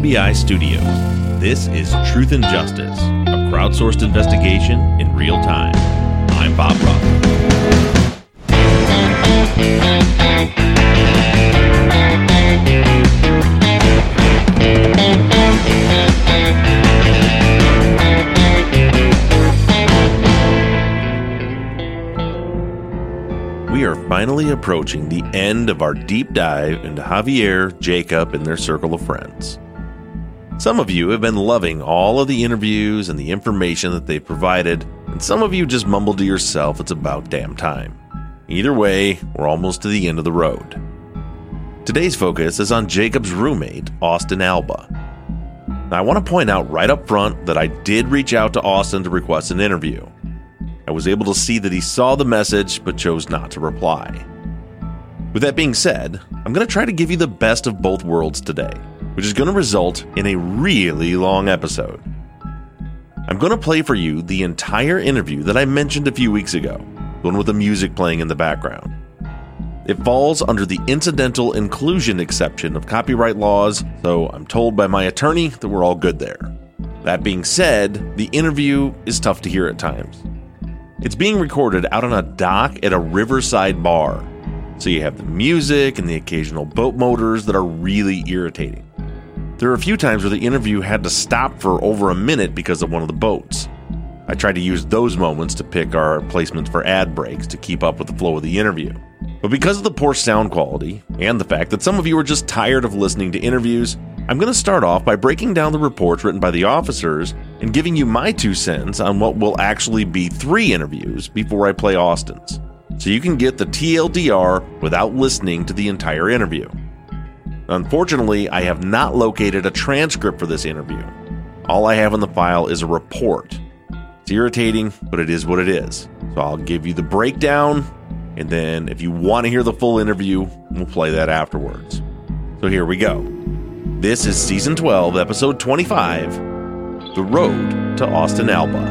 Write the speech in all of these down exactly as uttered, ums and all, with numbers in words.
B I Studios. This is Truth and Justice, a crowdsourced investigation in real time. I'm Bob Ruff. We are finally approaching the end of our deep dive into Javier, Jacob, and their circle of friends. Some of you have been loving all of the interviews and the information that they've provided, and some of you just mumbled to yourself it's about damn time. Either way, we're almost to the end of the road. Today's focus is on Jacob's roommate, Austin Alba. Now, I want to point out right up front that I did reach out to Austin to request an interview. I was able to see that he saw the message, but chose not to reply. With that being said, I'm going to try to give you the best of both worlds today, which is going to result in a really long episode. I'm going to play for you the entire interview that I mentioned a few weeks ago, the one with the music playing in the background. It falls under the incidental inclusion exception of copyright laws, so I'm told by my attorney that we're all good there. That being said, the interview is tough to hear at times. It's being recorded out on a dock at a riverside bar, so you have the music and the occasional boat motors that are really irritating. There are a few times where the interview had to stop for over a minute because of one of the boats. I tried to use those moments to pick our placements for ad breaks to keep up with the flow of the interview. But because of the poor sound quality, and the fact that some of you are just tired of listening to interviews, I'm going to start off by breaking down the reports written by the officers and giving you my two cents on what will actually be three interviews before I play Austin's, so you can get the T L D R without listening to the entire interview. Unfortunately, I have not located a transcript for this interview. All I have in the file is a report. It's irritating, but it is what it is. So I'll give you the breakdown, and then if you want to hear the full interview, we'll play that afterwards. So here we go. This is Season twelve, Episode twenty-five, The Road to Austin Alba.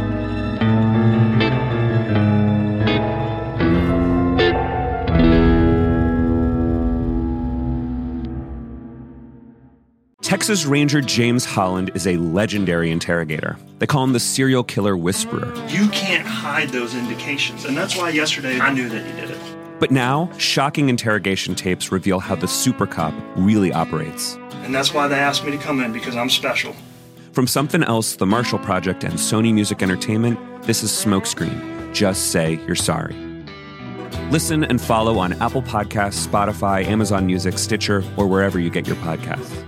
Texas Ranger James Holland is a legendary interrogator. They call him the serial killer whisperer. You can't hide those indications, and that's why yesterday I knew that he did it. But now, shocking interrogation tapes reveal how the super cop really operates. And that's why they asked me to come in, because I'm special. From Something Else, The Marshall Project, and Sony Music Entertainment, this is Smokescreen. Just say you're sorry. Listen and follow on Apple Podcasts, Spotify, Amazon Music, Stitcher, or wherever you get your podcasts.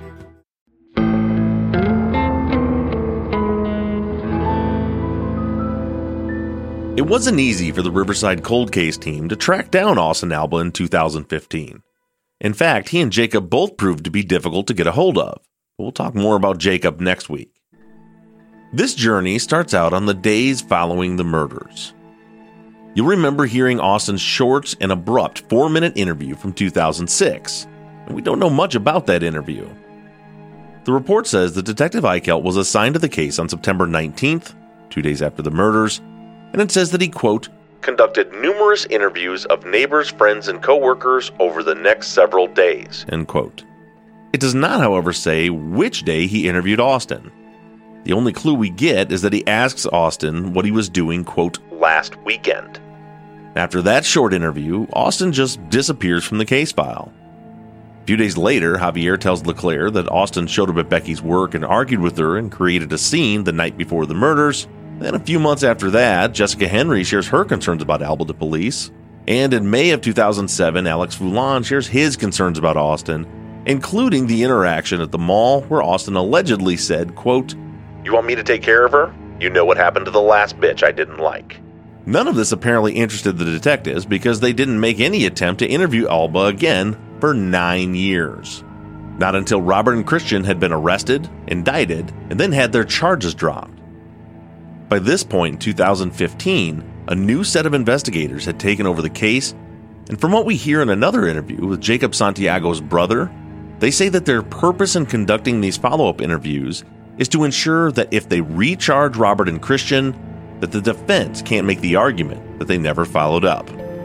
It wasn't easy for the Riverside Cold Case team to track down Austin Alba in two thousand fifteen. In fact, he and Jacob both proved to be difficult to get a hold of. But we'll talk more about Jacob next week. This journey starts out on the days following the murders. You'll remember hearing Austin's short and abrupt four-minute interview from two thousand six, and we don't know much about that interview. The report says that Detective Eichelt was assigned to the case on September nineteenth, two days after the murders, and it says that he, quote, conducted numerous interviews of neighbors, friends, and co-workers over the next several days, end quote. It does not, however, say which day he interviewed Austin. The only clue we get is that he asks Austin what he was doing, quote, last weekend. After that short interview, Austin just disappears from the case file. A few days later, Javier tells LeClaire that Austin showed up at Becky's work and argued with her and created a scene the night before the murders. Then a few months after that, Jessica Henry shares her concerns about Alba to police. And in May of two thousand seven, Alex Foulon shares his concerns about Austin, including the interaction at the mall where Austin allegedly said, quote, you want me to take care of her? You know what happened to the last bitch I didn't like. None of this apparently interested the detectives because they didn't make any attempt to interview Alba again for nine years. Not until Robert and Christian had been arrested, indicted, and then had their charges dropped. By this point in two thousand fifteen, a new set of investigators had taken over the case, and from what we hear in another interview with Jacob Santiago's brother, they say that their purpose in conducting these follow-up interviews is to ensure that if they recharge Robert and Christian, that the defense can't make the argument that they never followed up.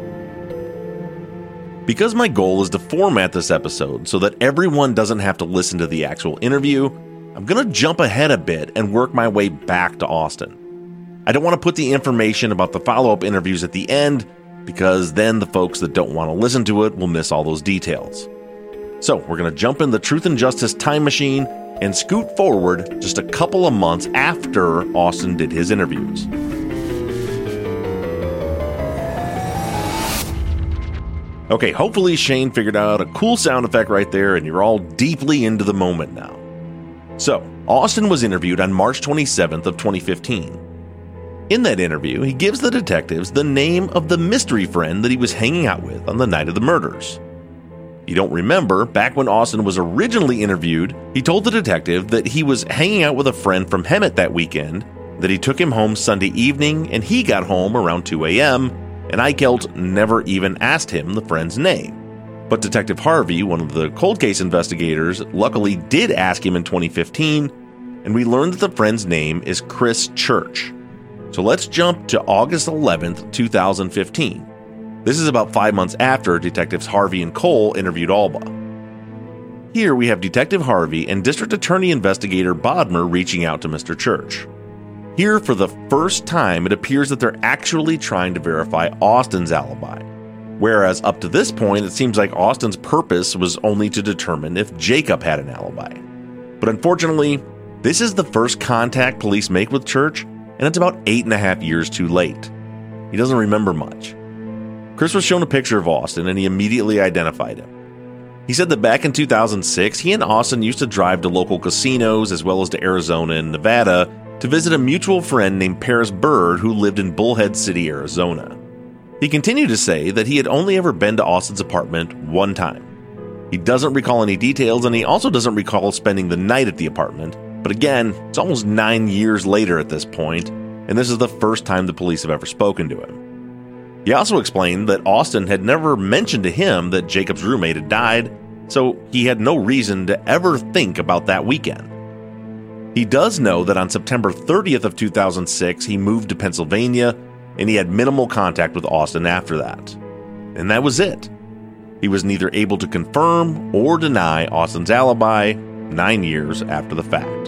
Because my goal is to format this episode so that everyone doesn't have to listen to the actual interview, I'm going to jump ahead a bit and work my way back to Austin. I don't want to put the information about the follow-up interviews at the end, because then the folks that don't want to listen to it will miss all those details. So we're going to jump in the Truth and Justice time machine and scoot forward just a couple of months after Austin did his interviews. Okay, hopefully Shane figured out a cool sound effect right there and you're all deeply into the moment now. So, Austin was interviewed on March twenty-seventh of twenty fifteen. In that interview, he gives the detectives the name of the mystery friend that he was hanging out with on the night of the murders. You don't remember, back when Austin was originally interviewed, he told the detective that he was hanging out with a friend from Hemet that weekend, that he took him home Sunday evening and he got home around two a.m., and Eichelt never even asked him the friend's name. But Detective Harvey, one of the cold case investigators, luckily did ask him in twenty fifteen, and we learned that the friend's name is Chris Church. So let's jump to August eleventh, twenty fifteen. This is about five months after Detectives Harvey and Cole interviewed Alba. Here we have Detective Harvey and District Attorney Investigator Bodmer reaching out to Mister Church. Here, for the first time, it appears that they're actually trying to verify Austin's alibi. Whereas up to this point, it seems like Austin's purpose was only to determine if Jacob had an alibi. But unfortunately, this is the first contact police make with Church, and it's about eight and a half years too late. He doesn't remember much. Chris was shown a picture of Austin, and he immediately identified him. He said that back in two thousand six, he and Austin used to drive to local casinos as well as to Arizona and Nevada to visit a mutual friend named Paris Bird who lived in Bullhead City, Arizona. He continued to say that he had only ever been to Austin's apartment one time. He doesn't recall any details, and he also doesn't recall spending the night at the apartment. But again, it's almost nine years later at this point, and this is the first time the police have ever spoken to him. He also explained that Austin had never mentioned to him that Jacob's roommate had died, so he had no reason to ever think about that weekend. He does know that on September thirtieth of two thousand six, he moved to Pennsylvania, and he had minimal contact with Austin after that. And that was it. He was neither able to confirm or deny Austin's alibi nine years after the fact.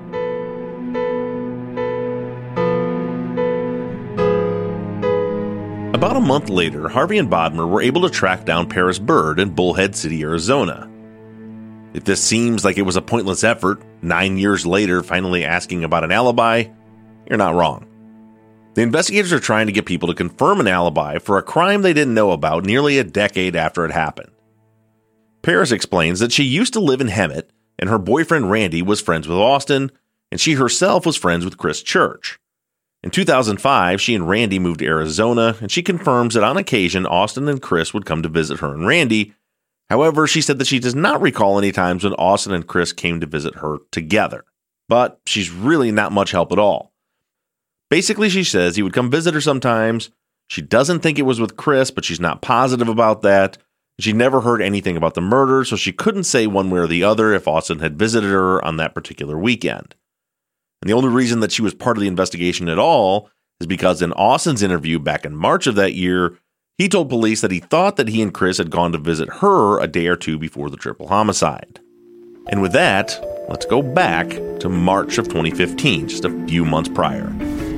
About a month later, Harvey and Bodmer were able to track down Paris Bird in Bullhead City, Arizona. If this seems like it was a pointless effort, nine years later finally asking about an alibi, you're not wrong. The investigators are trying to get people to confirm an alibi for a crime they didn't know about nearly a decade after it happened. Paris explains that she used to live in Hemet, and her boyfriend Randy was friends with Austin, and she herself was friends with Chris Church. In two thousand five, she and Randy moved to Arizona, and she confirms that on occasion Austin and Chris would come to visit her and Randy. However, she said that she does not recall any times when Austin and Chris came to visit her together. But she's really not much help at all. Basically, she says he would come visit her sometimes. She doesn't think it was with Chris, but she's not positive about that. She never heard anything about the murder, so she couldn't say one way or the other if Austin had visited her on that particular weekend. And the only reason that she was part of the investigation at all is because in Austin's interview back in March of that year, he told police that he thought that he and Chris had gone to visit her a day or two before the triple homicide. And with that, let's go back to March of twenty fifteen, just a few months prior.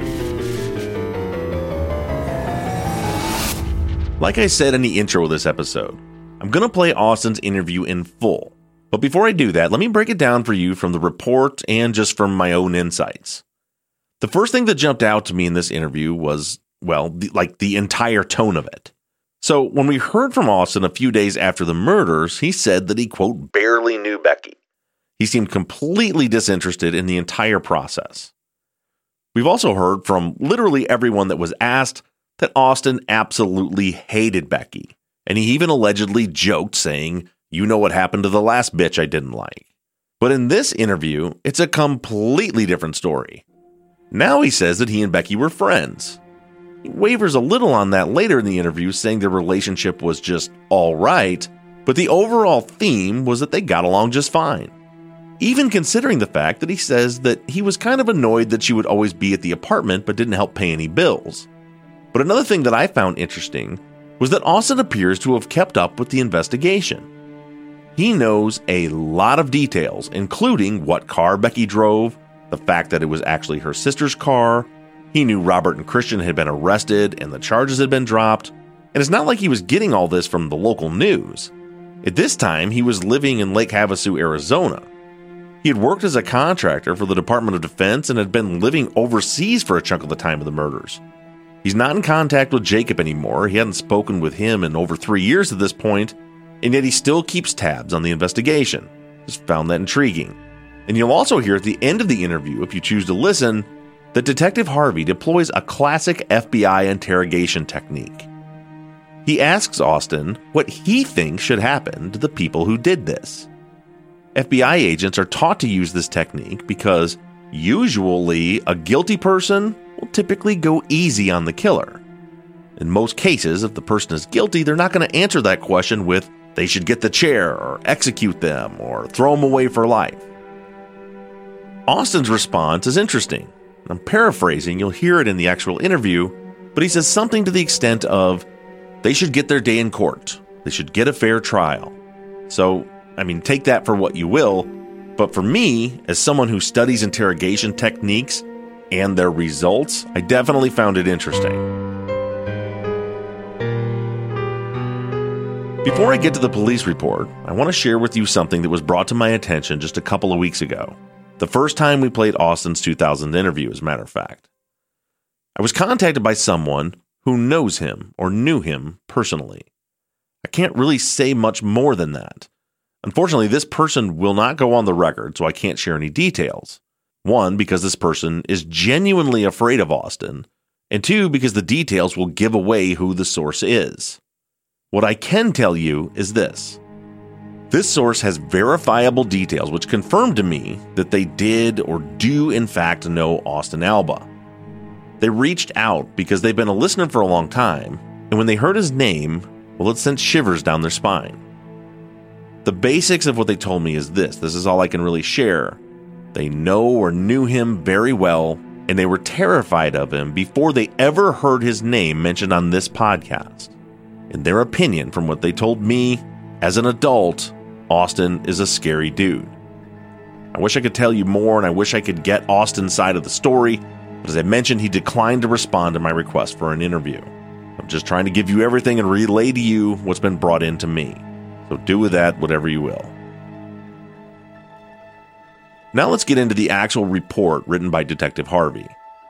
Like I said in the intro of this episode, I'm going to play Austin's interview in full. But before I do that, let me break it down for you from the report and just from my own insights. The first thing that jumped out to me in this interview was, well, the, like the entire tone of it. So when we heard from Austin a few days after the murders, he said that he, quote, barely knew Becky. He seemed completely disinterested in the entire process. We've also heard from literally everyone that was asked that Austin absolutely hated Becky, and he even allegedly joked saying, "You know what happened to the last bitch I didn't like." But in this interview, it's a completely different story. Now he says that he and Becky were friends. He wavers a little on that later in the interview, saying their relationship was just all right, but the overall theme was that they got along just fine. Even considering the fact that he says that he was kind of annoyed that she would always be at the apartment but didn't help pay any bills. But another thing that I found interesting was that Austin appears to have kept up with the investigation. He knows a lot of details, including what car Becky drove, the fact that it was actually her sister's car. He knew Robert and Christian had been arrested and the charges had been dropped. And it's not like he was getting all this from the local news. At this time, he was living in Lake Havasu, Arizona. He had worked as a contractor for the Department of Defense and had been living overseas for a chunk of the time of the murders. He's not in contact with Jacob anymore. He hadn't spoken with him in over three years at this point, and yet he still keeps tabs on the investigation. Just found that intriguing. And you'll also hear at the end of the interview, if you choose to listen, that Detective Harvey deploys a classic F B I interrogation technique. He asks Austin what he thinks should happen to the people who did this. F B I agents are taught to use this technique because usually a guilty person will typically go easy on the killer. In most cases, if the person is guilty, they're not going to answer that question with, they should get the chair, or execute them, or throw them away for life. Austin's response is interesting. I'm paraphrasing, you'll hear it in the actual interview, but he says something to the extent of, they should get their day in court. They should get a fair trial. So, I mean, take that for what you will, but for me, as someone who studies interrogation techniques and their results, I definitely found it interesting. Before I get to the police report, I want to share with you something that was brought to my attention just a couple of weeks ago. The first time we played Austin's two thousand interview, as a matter of fact. I was contacted by someone who knows him or knew him personally. I can't really say much more than that. Unfortunately, this person will not go on the record, so I can't share any details. One, because this person is genuinely afraid of Austin, and two, because the details will give away who the source is. What I can tell you is this. This source has verifiable details which confirm to me that they did or do in fact know Austin Alba. They reached out because they've been a listener for a long time, and when they heard his name, well, it sent shivers down their spine. The basics of what they told me is this. This is all I can really share. They know or knew him very well, and they were terrified of him before they ever heard his name mentioned on this podcast. In their opinion, from what they told me, as an adult, Austin is a scary dude. I wish I could tell you more, and I wish I could get Austin's side of the story, but as I mentioned, he declined to respond to my request for an interview. I'm just trying to give you everything and relay to you what's been brought in to me. So do with that whatever you will. Now let's get into the actual report written by Detective Harvey.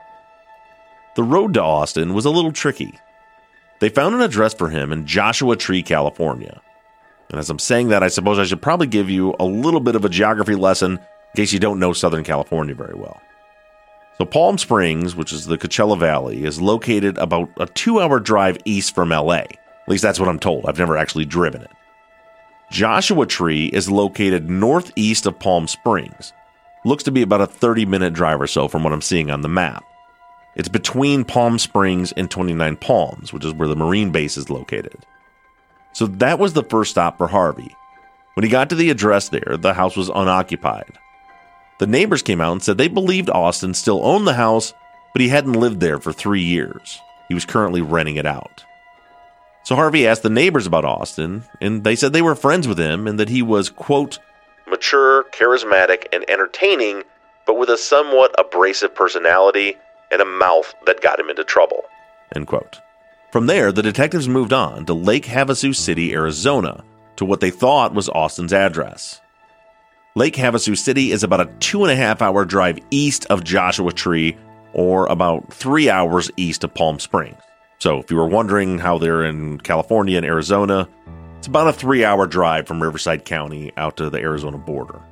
The road to Austin was a little tricky. They found an address for him in Joshua Tree, California. And as I'm saying that, I suppose I should probably give you a little bit of a geography lesson in case you don't know Southern California very well. So Palm Springs, which is the Coachella Valley, is located about a two-hour drive east from L A. At least that's what I'm told. I've never actually driven it. Joshua Tree is located northeast of Palm Springs. Looks to be about a thirty-minute drive or so from what I'm seeing on the map. It's between Palm Springs and twenty-nine Palms, which is where the Marine base is located. So that was the first stop for Harvey. When he got to the address there, the house was unoccupied. The neighbors came out and said they believed Austin still owned the house, but he hadn't lived there for three years. He was currently renting it out. So Harvey asked the neighbors about Austin, and they said they were friends with him and that he was, quote, mature, charismatic, and entertaining, but with a somewhat abrasive personality and a mouth that got him into trouble, end quote. From there, the detectives moved on to Lake Havasu City, Arizona, to what they thought was Austin's address. Lake Havasu City is about a two and a half hour drive east of Joshua Tree, or about three hours east of Palm Springs. So if you were wondering how they're in California and Arizona, it's about a three hour drive from Riverside County out to the Arizona border.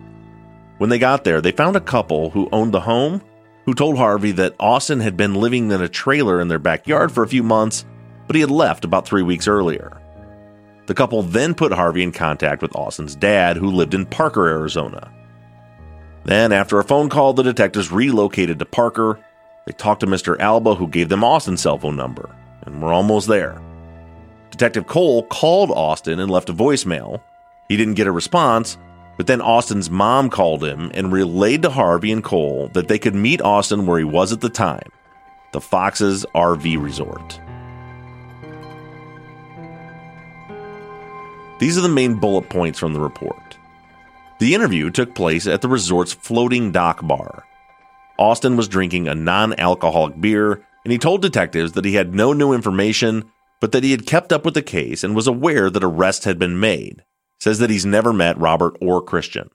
When they got there, they found a couple who owned the home who told Harvey that Austin had been living in a trailer in their backyard for a few months, but he had left about three weeks earlier. The couple then put Harvey in contact with Austin's dad, who lived in Parker, Arizona. Then, after a phone call, the detectives relocated to Parker. They talked to Mister Alba, who gave them Austin's cell phone number, and we're almost there. Detective Cole called Austin and left a voicemail. He didn't get a response, but then Austin's mom called him and relayed to Harvey and Cole that they could meet Austin where he was at the time, the Fox's R V Resort. These are the main bullet points from the report. The interview took place at the resort's floating dock bar. Austin was drinking a non-alcoholic beer, and he told detectives that he had no new information, but that he had kept up with the case and was aware that arrests had been made. Says that he's never met Robert or Christian.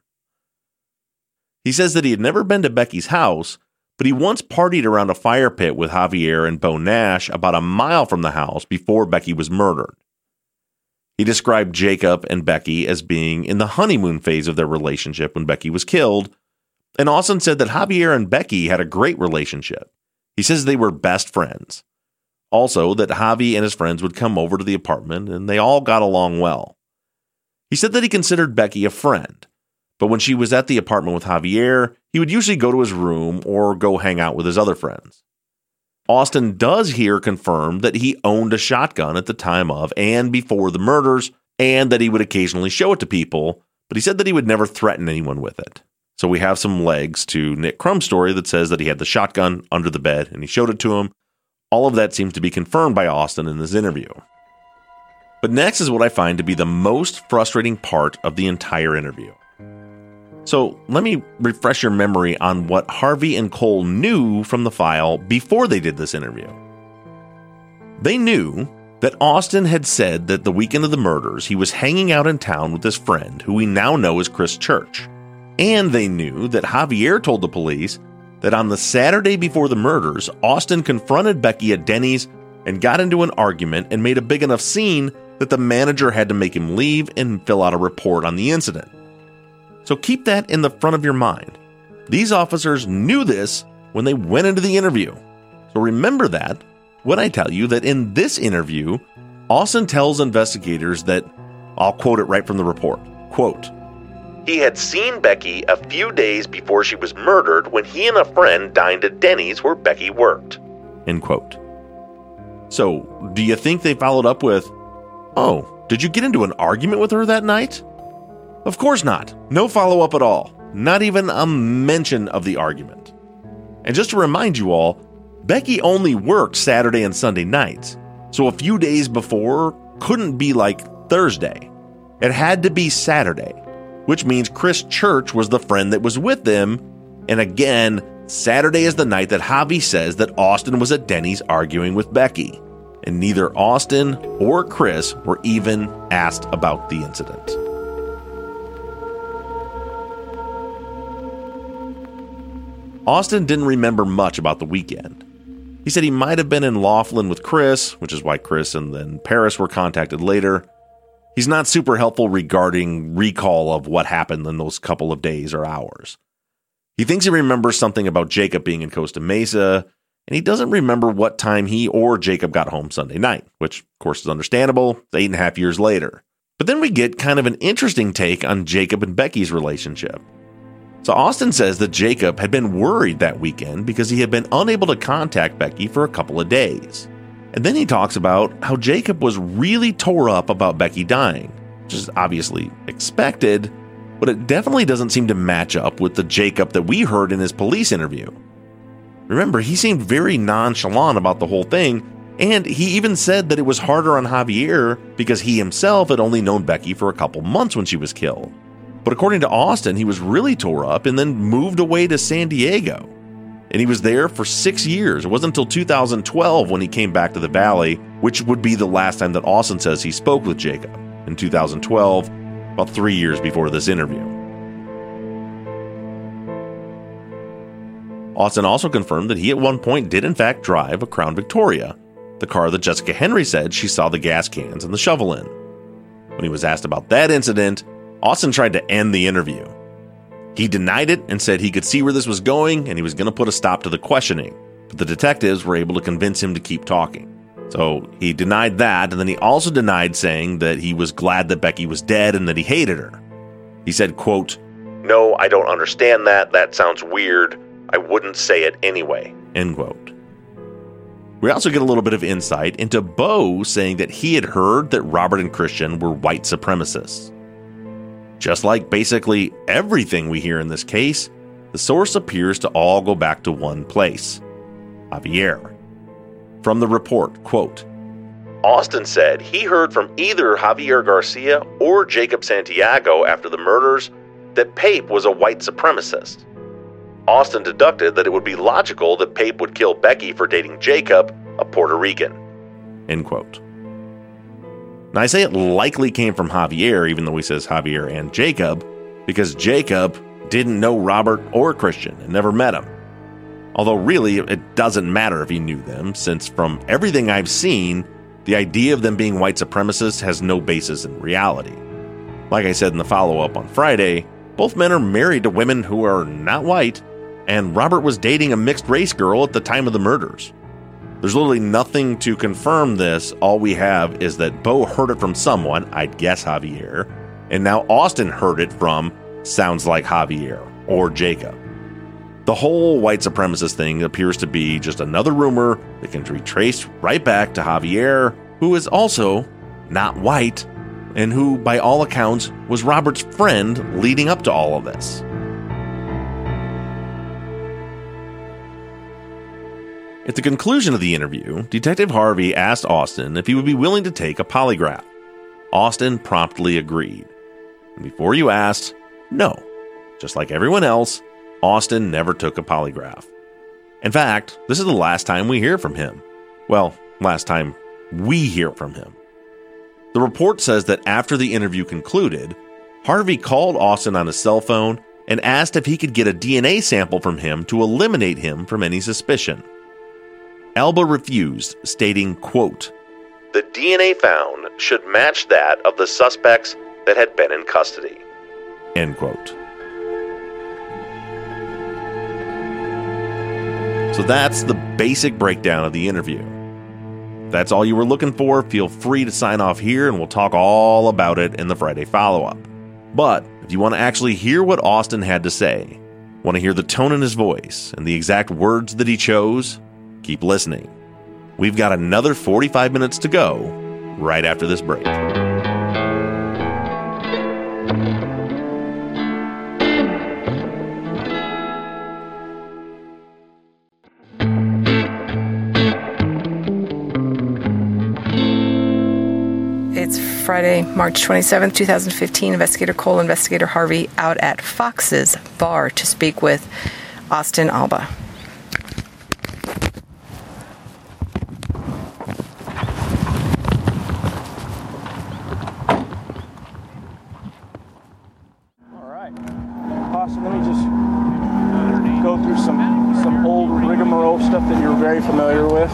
He says that he had never been to Becky's house, but he once partied around a fire pit with Javier and Bo Nash about a mile from the house before Becky was murdered. He described Jacob and Becky as being in the honeymoon phase of their relationship when Becky was killed, and Austin said that Javier and Becky had a great relationship. He says they were best friends. Also, that Javi and his friends would come over to the apartment, and they all got along well. He said that he considered Becky a friend, but when she was at the apartment with Javier, he would usually go to his room or go hang out with his other friends. Austin does here confirm that he owned a shotgun at the time of and before the murders, and that he would occasionally show it to people, but he said that he would never threaten anyone with it. So we have some legs to Nick Crumb's story that says that he had the shotgun under the bed and he showed it to him. All of that seems to be confirmed by Austin in this interview. But next is what I find to be the most frustrating part of the entire interview. So let me refresh your memory on what Harvey and Cole knew from the file before they did this interview. They knew that Austin had said that the weekend of the murders he was hanging out in town with his friend, who we now know as Chris Church. And they knew that Javier told the police that on the Saturday before the murders, Austin confronted Becky at Denny's and got into an argument and made a big enough scene that the manager had to make him leave and fill out a report on the incident. So keep that in the front of your mind. These officers knew this when they went into the interview. So remember that when I tell you that in this interview, Austin tells investigators that, I'll quote it right from the report, quote, he had seen Becky a few days before she was murdered when he and a friend dined at Denny's where Becky worked, end quote. So, do you think they followed up with, oh, did you get into an argument with her that night? Of course not. No follow-up at all. Not even a mention of the argument. And just to remind you all, Becky only worked Saturday and Sunday nights, so a few days before couldn't be like Thursday. It had to be Saturday, which means Chris Church was the friend that was with them. And again, Saturday is the night that Javi says that Austin was at Denny's arguing with Becky. And neither Austin or Chris were even asked about the incident. Austin didn't remember much about the weekend. He said he might have been in Laughlin with Chris, which is why Chris and then Paris were contacted later. He's not super helpful regarding recall of what happened in those couple of days or hours. He thinks he remembers something about Jacob being in Costa Mesa, and he doesn't remember what time he or Jacob got home Sunday night, which of course is understandable. It's eight and a half years later. But then we get kind of an interesting take on Jacob and Becky's relationship. So Austin says that Jacob had been worried that weekend because he had been unable to contact Becky for a couple of days. And then he talks about how Jacob was really tore up about Becky dying, which is obviously expected, but it definitely doesn't seem to match up with the Jacob that we heard in his police interview. Remember, he seemed very nonchalant about the whole thing, and he even said that it was harder on Javier because he himself had only known Becky for a couple months when she was killed. But according to Austin, he was really tore up and then moved away to San Diego. And he was there for six years. It wasn't until two thousand twelve when he came back to the Valley, which would be the last time that Austin says he spoke with Jacob, in two thousand twelve, about three years before this interview. Austin also confirmed that he at one point did in fact drive a Crown Victoria, the car that Jessica Henry said she saw the gas cans and the shovel in. When he was asked about that incident, Austin tried to end the interview. He denied it and said he could see where this was going and he was going to put a stop to the questioning, but the detectives were able to convince him to keep talking. So he denied that, and then he also denied saying that he was glad that Becky was dead and that he hated her. He said, quote, "No, I don't understand that. That sounds weird. I wouldn't say it anyway," end quote. We also get a little bit of insight into Bo saying that he had heard that Robert and Christian were white supremacists. Just like basically everything we hear in this case, the source appears to all go back to one place: Javier. From the report, quote, Austin said he heard from either Javier Garcia or Jacob Santiago after the murders that Pape was a white supremacist. Austin deducted that it would be logical that Pape would kill Becky for dating Jacob, a Puerto Rican. End quote. Now, I say it likely came from Javier, even though he says Javier and Jacob, because Jacob didn't know Robert or Christian and never met him. Although really, it doesn't matter if he knew them, since from everything I've seen, the idea of them being white supremacists has no basis in reality. Like I said in the follow-up on Friday, both men are married to women who are not white, and Robert was dating a mixed-race girl at the time of the murders. There's literally nothing to confirm this. All we have is that Bo heard it from someone, I'd guess Javier, and now Austin heard it from, sounds like Javier or Jacob. The whole white supremacist thing appears to be just another rumor that can be traced right back to Javier, who is also not white, and who, by all accounts, was Robert's friend leading up to all of this. At the conclusion of the interview, Detective Harvey asked Austin if he would be willing to take a polygraph. Austin promptly agreed. And before you asked, no. Just like everyone else, Austin never took a polygraph. In fact, this is the last time we hear from him. Well, last time we hear from him. The report says that after the interview concluded, Harvey called Austin on his cell phone and asked if he could get a D N A sample from him to eliminate him from any suspicion. Alba refused, stating, quote, "The D N A found should match that of the suspects that had been in custody." End quote. So that's the basic breakdown of the interview. If that's all you were looking for, feel free to sign off here and we'll talk all about it in the Friday follow-up. But if you want to actually hear what Austin had to say, want to hear the tone in his voice and the exact words that he chose, keep listening. We've got another forty-five minutes to go right after this break. It's Friday, March twenty-seventh, twenty fifteen. Investigator Cole, Investigator Harvey out at Fox's Bar to speak with Austin Alba. All right. Austin, let me just go through some, some old rigmarole stuff that you're very familiar with.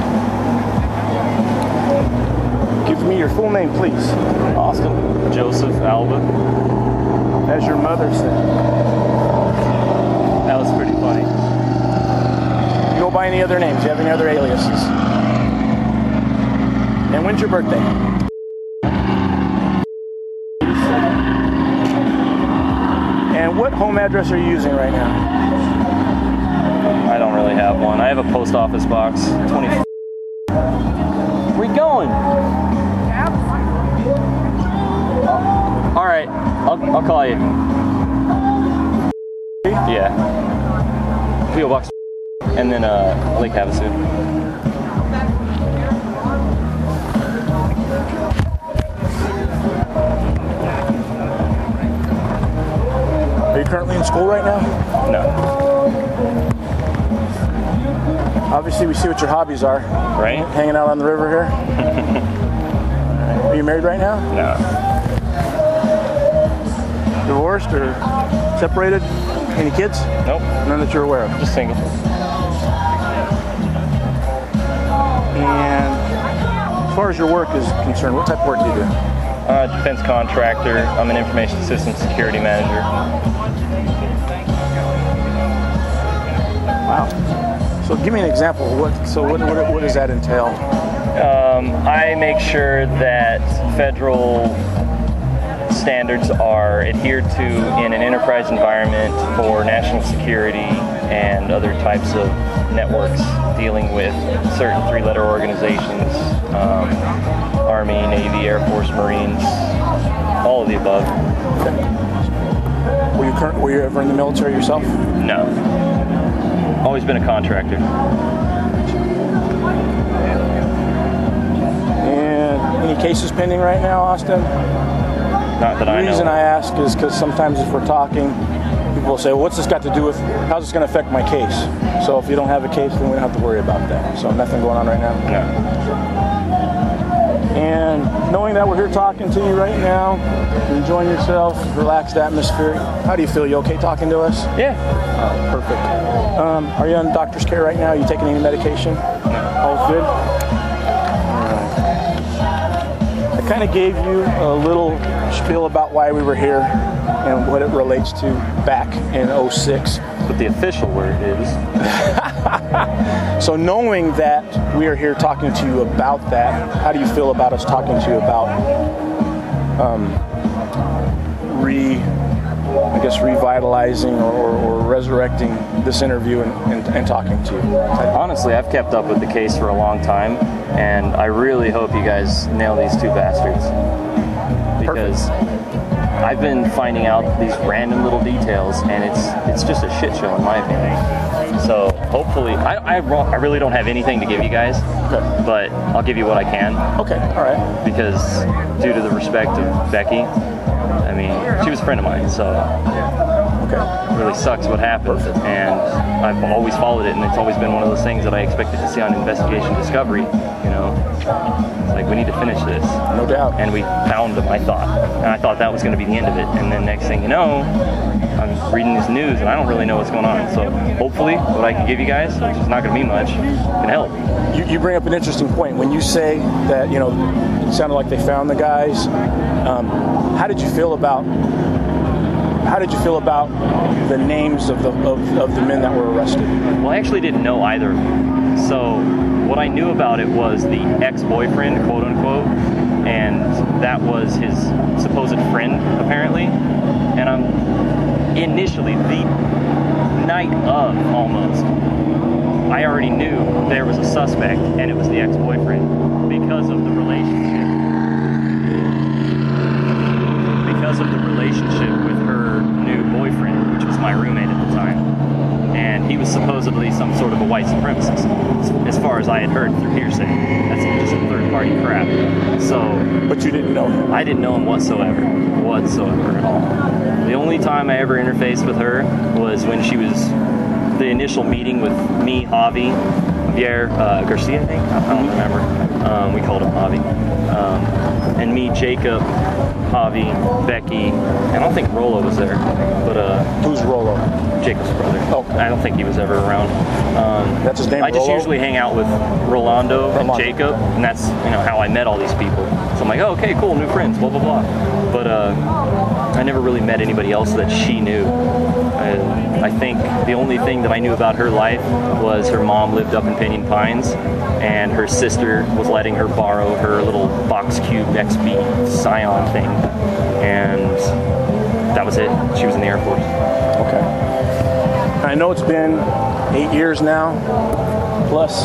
Give me your full name, please. Austin Joseph Alba. As your mother said. That was pretty funny. You go by any other names? Do you have any other aliases? And when's your birthday? And what home address are you using right now? I don't really have one. I have a post office box. twenty. Where you going? All right, I'll, I'll call you. Yeah. P O Box and then uh, Lake Havasu. Are you currently in school right now? No. Obviously, we see what your hobbies are. Right? Hanging out on the river here. Are you married right now? No. Divorced or separated? Any kids? Nope. None that you're aware of. Just single. And as far as your work is concerned, what type of work do you do? Uh, defense contractor. I'm an information systems security manager. Wow. So give me an example. What? So what? What, what does that entail? Um, I make sure that federal standards are adhered to in an enterprise environment for national security and other types of networks dealing with certain three-letter organizations, um, Army, Navy, Air Force, Marines, all of the above. Were you current, were you ever in the military yourself? No. Always been a contractor. cases pending right now, Austin? Not that I know. The reason I ask is because sometimes if we're talking, people will say, well, what's this got to do with, how's this going to affect my case? So if you don't have a case, then we don't have to worry about that. So nothing going on right now? No. And knowing that we're here talking to you right now, enjoying yourself, relaxed atmosphere, how do you feel? You okay talking to us? Yeah. Oh, perfect. Um, are you on doctor's care right now? Are you taking any medication? No. All good? All right. I kind of gave you a little spiel about why we were here and what it relates to back in oh six. But the official word is... So knowing that we are here talking to you about that, how do you feel about us talking to you about um, re, I guess, revitalizing or, or, or resurrecting this interview and, and, and talking to you? Honestly, I've kept up with the case for a long time, and I really hope you guys nail these two bastards. Because Perfect. I've been finding out these random little details, and it's it's just a shit show in my opinion. So hopefully, I, I, I really don't have anything to give you guys, okay. But I'll give you what I can. Okay, all right. Because due to the respect of Becky, I mean, she was a friend of mine, so okay. It really sucks what happened. Perfect. And I've always followed it, and it's always been one of those things that I expected to see on Investigation Discovery, you know. It's like, we need to finish this. No doubt. And we found them, I thought. And I thought that was going to be the end of it. And then next thing you know, I'm reading this news, and I don't really know what's going on. So hopefully, what I can give you guys, which is not going to be much, can help. You, you bring up an interesting point. When you say that, you know, it sounded like they found the guys, um, how did you feel about How did you feel about the names of the of, of the men that were arrested? Well, I actually didn't know either. So what I knew about it was the ex-boyfriend, quote unquote, and that was his supposed friend, apparently. And I'm initially, the night of almost, I already knew there was a suspect, and it was the ex-boyfriend because of the relationship. Because of the relationship with her new boyfriend, which was my roommate at the time. And he was supposedly some sort of a white supremacist, as far as I had heard through hearsay. That's just a third-party crap. So, but you didn't know him? I didn't know him whatsoever, whatsoever at all. The only time I ever interfaced with her was when she was the initial meeting with me, Javi, Javier uh, Garcia, I think. I don't remember. Um, we called him Javi. Um, and me, Jacob, Javi, Becky, and I don't think Rolo was there. But uh, who's Rolo? Jacob's brother. Oh, I don't think he was ever around. Um, that's his name. I just Rolo? usually hang out with Rolando, Rolando and Jacob, and that's you know how I met all these people. So I'm like, oh, okay, cool, new friends, blah blah blah. But uh, I never really met anybody else that she knew. I, I think the only thing that I knew about her life was her mom lived up in Pinyon Pines, and her sister was letting her borrow her little box cube X B Scion thing, and that was it. She was in the Air Force. Okay. I know it's been eight years now, plus,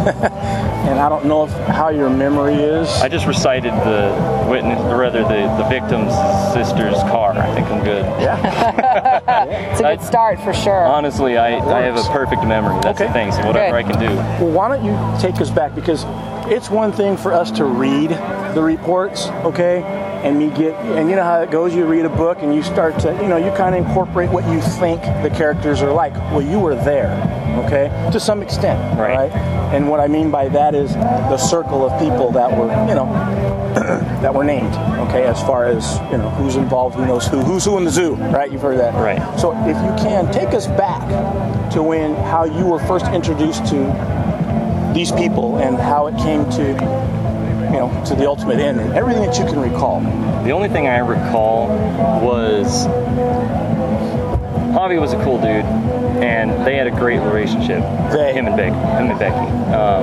and I don't know if, how your memory is. I just recited the witness, or rather the, the victim's sister's car. I think I'm good. Yeah. It's a good start for sure. Honestly, I, I have a perfect memory. That's okay. the thing, so whatever good. I can do. Well, why don't you take us back, because it's one thing for us to read the reports, okay? And me get, and you know how it goes, you read a book and you start to, you know, you kind of incorporate what you think the characters are like. Well, you were there, okay, to some extent, right? right? And what I mean by that is the circle of people that were, you know, that were named, okay, as far as, you know, who's involved, who knows who, who's who in the zoo, right? You've heard that. Right. So if you can, take us back to when, how you were first introduced to these people and how it came to, you know, to the ultimate end, and everything that you can recall. The only thing I recall was Javi was a cool dude, and they had a great relationship. They. Him and Becky. Him and Becky.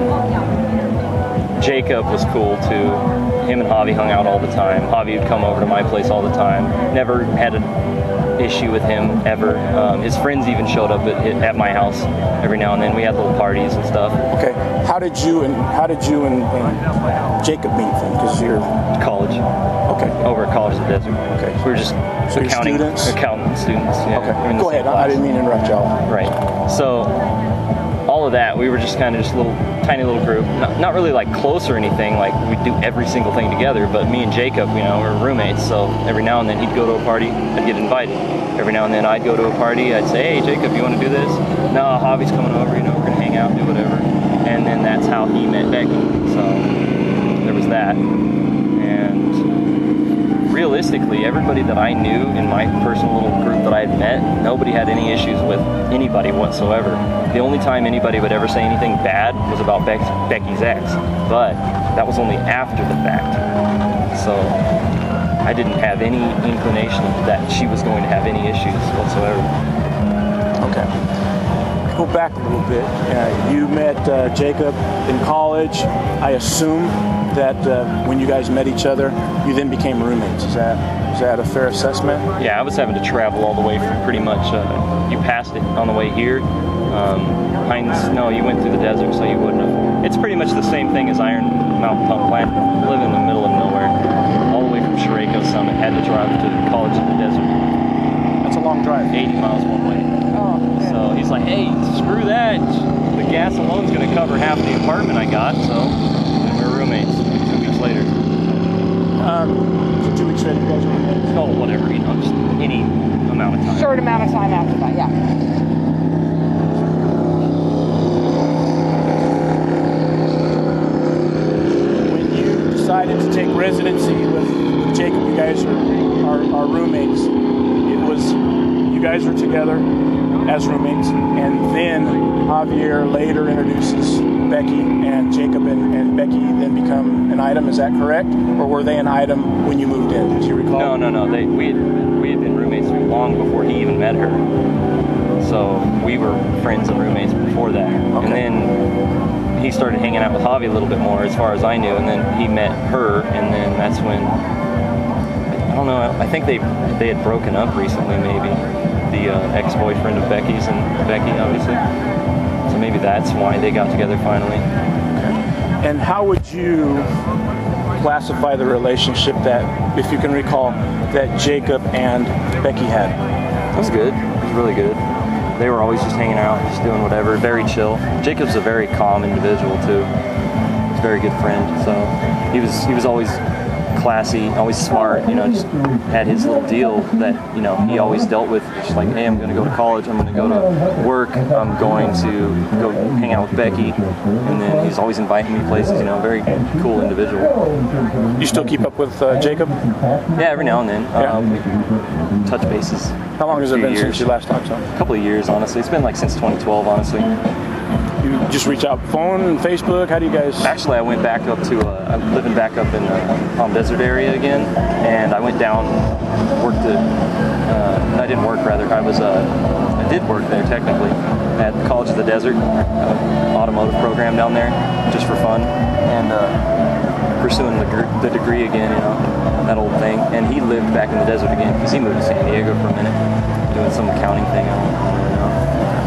Um, Jacob was cool too. Him and Javi hung out all the time. Javi would come over to my place all the time. Never had an issue with him ever. Um, his friends even showed up at, at my house every now and then. We had little parties and stuff. Okay. How did you and how did you and, and Jacob meet then? Because you're college. Okay. Over at College of the Desert. Okay. We were just so accounting students. Accountant students. Yeah. Okay. Go ahead. Class. I didn't mean to interrupt y'all. Right. So all of that. We were just kind of just a little, tiny little group. Not, not really like close or anything, like we'd do every single thing together, but me and Jacob, you know, were roommates, so every now and then he'd go to a party, I'd get invited. Every now and then I'd go to a party, I'd say, hey, Jacob, you want to do this? No, Javi's coming over, you know, we're going to hang out, do whatever. And then that's how he met Becky, so there was that. And realistically, everybody that I knew in my personal little group that I had met, nobody had any issues with anybody whatsoever. The only time anybody would ever say anything bad was about Beck, Becky's ex, but that was only after the fact. So I didn't have any inclination that she was going to have any issues whatsoever. Okay. Go back a little bit. Uh, you met uh, Jacob in college. I assume that uh, when you guys met each other, you then became roommates. Is that is that a fair assessment? Yeah, I was having to travel all the way from pretty much. Uh, you passed it on the way here. Um, Heinz, no, you went through the desert, so you wouldn't have. It's pretty much the same thing as Iron Mountain Pump Plant. Live in the middle of nowhere, all the way from Shereko Summit. Had to drive to the college in the desert. That's a long drive. eighty miles one way. Oh, yeah. So he's like, hey, screw that. The gas alone's going to cover half the apartment I got. So and we were roommates two weeks later. Um, so two weeks later, you guys were roommates? Oh, whatever, you know, just any amount of time. Short amount of time after that, yeah. When you decided to take residency with Jacob, you guys are, are, are roommates. It was, you guys were together as roommates, and then Javier later introduces Becky, and Jacob and, and Becky then become an item. Is that correct? Or were they an item when you moved in? Do you recall? No, no, no. They, we, had, we had been roommates long before he even met her. So we were friends and roommates before that. Okay. And then he started hanging out with Javi a little bit more, as far as I knew, and then he met her, and then that's when, I don't know, I think they they had broken up recently, maybe. The uh, ex-boyfriend of Becky's and Becky, obviously. So maybe that's why they got together finally. Okay. And how would you classify the relationship that, if you can recall, that Jacob and Becky had? It was good. It was really good. They were always just hanging out, just doing whatever. Very chill. Jacob's a very calm individual too. He's a very good friend. So he was he was always classy, always smart, you know, just had his little deal that, you know, he always dealt with. Just like, hey, I'm going to go to college, I'm going to go to work, I'm going to go hang out with Becky, and then he's always inviting me places, you know, very cool individual. You still keep up with uh, Jacob? Yeah, every now and then. Yeah. Um, we touch bases. How long has it been years. since you last talked to him? A couple of years, honestly. It's been like since twenty twelve, honestly. You just reach out phone, Facebook? How do you guys? Actually, I went back up to, uh, I'm living back up in the Palm Desert area again, and I went down, worked at, uh, I didn't work rather, I was, uh, I did work there technically, at the College of the Desert, uh, automotive program down there, just for fun, and uh, pursuing the, gr- the degree again, you know, that old thing. And he lived back in the desert again, because he moved to San Diego for a minute, doing some accounting thing, I don't, I don't really know.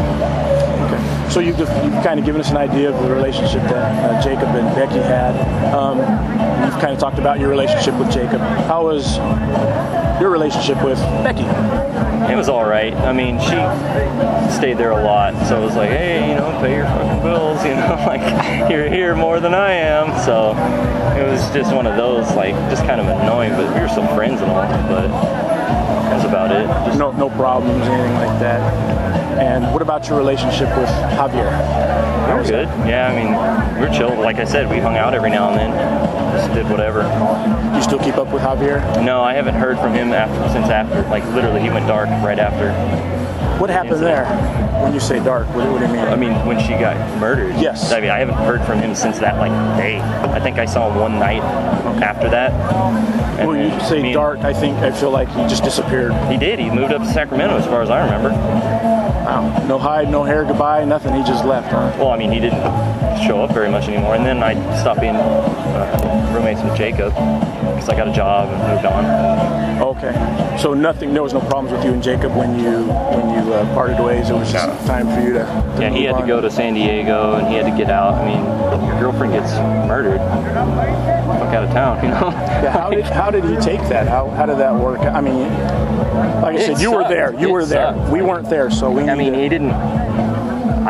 So you've, you've kind of given us an idea of the relationship that uh, Jacob and Becky had. Um, you've kind of talked about your relationship with Jacob. How was your relationship with Becky? It was all right. I mean, she stayed there a lot, so it was like, hey, you know, pay your fucking bills, you know, like, you're here more than I am. So it was just one of those, like, just kind of annoying, but we were still friends and all, but that's about it. Just No, no problems, anything like that. And what about your relationship with Javier? We were good. Yeah, I mean, we were chill. Like I said, we hung out every now and then. Just did whatever. Do you still keep up with Javier? No, I haven't heard from him after since after. Like, literally, he went dark right after. What happened there? When you say dark, what, what do you mean? I mean, when she got murdered. Yes. I mean, I haven't heard from him since that, like, day. I think I saw him one night after that. And when you then, say I mean, dark, I think I feel like he just disappeared. He did. He moved up to Sacramento, as far as I remember. Wow. No hide, no hair, goodbye, nothing. He just left, huh? Well, I mean, he didn't show up very much anymore. And then I stopped being uh, roommates with Jacob because I got a job and moved on. Okay. So nothing, there was no problems with you and Jacob when you when you uh, parted ways. It was just No. time for you to, to Yeah, he move had to on. go to San Diego and he had to get out. I mean, your girlfriend gets murdered. Fuck out of town, you know? Yeah, how did how did he take that? How how did that work? I mean, like I It said, you were sucked. there. You It were there. sucked. We weren't there, so we. I need mean, to- he didn't.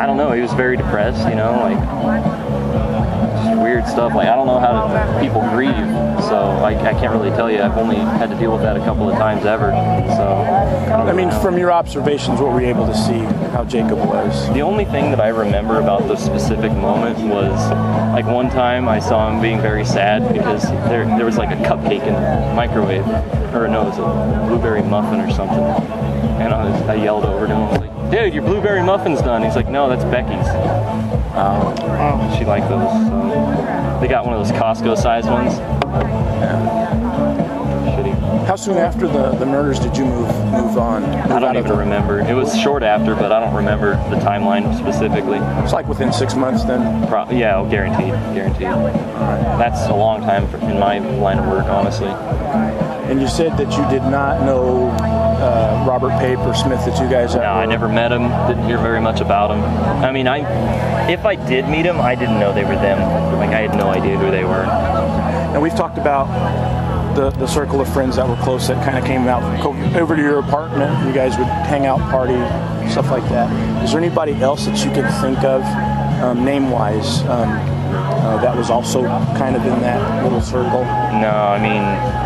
I don't know, he was very depressed, you know, like, just weird stuff. Like, I don't know how to, people grieve, so I, I can't really tell you. I've only had to deal with that a couple of times ever, so. I, I mean, know. From your observations, what were you able to see how Jacob was? The only thing that I remember about the specific moment was, like, one time I saw him being very sad because there there was like a cupcake in the microwave, or no, it was a blueberry muffin or something, and I, was, I yelled over to him, I was like, dude, your blueberry muffin's done. He's like, no, that's Becky's. Um, oh. She liked those. So they got one of those Costco-sized ones. Yeah. Shitty. How soon after the, the murders did you move move on? Move I don't even remember. It was short after, but I don't remember the timeline specifically. It's like within six months then? Pro- yeah, oh, guaranteed. Guaranteed. All right. That's a long time for, in my line of work, honestly. And you said that you did not know uh, Robert Pape or Smith, that you guys... No, I never met him. Didn't hear very much about him. I mean, I if I did meet him, I didn't know they were them. Like, I had no idea who they were. And we've talked about the, the circle of friends that were close that kind of came out over to your apartment. You guys would hang out, party, stuff like that. Is there anybody else that you can think of, um, name-wise, um, uh, that was also kind of in that little circle? No, I mean...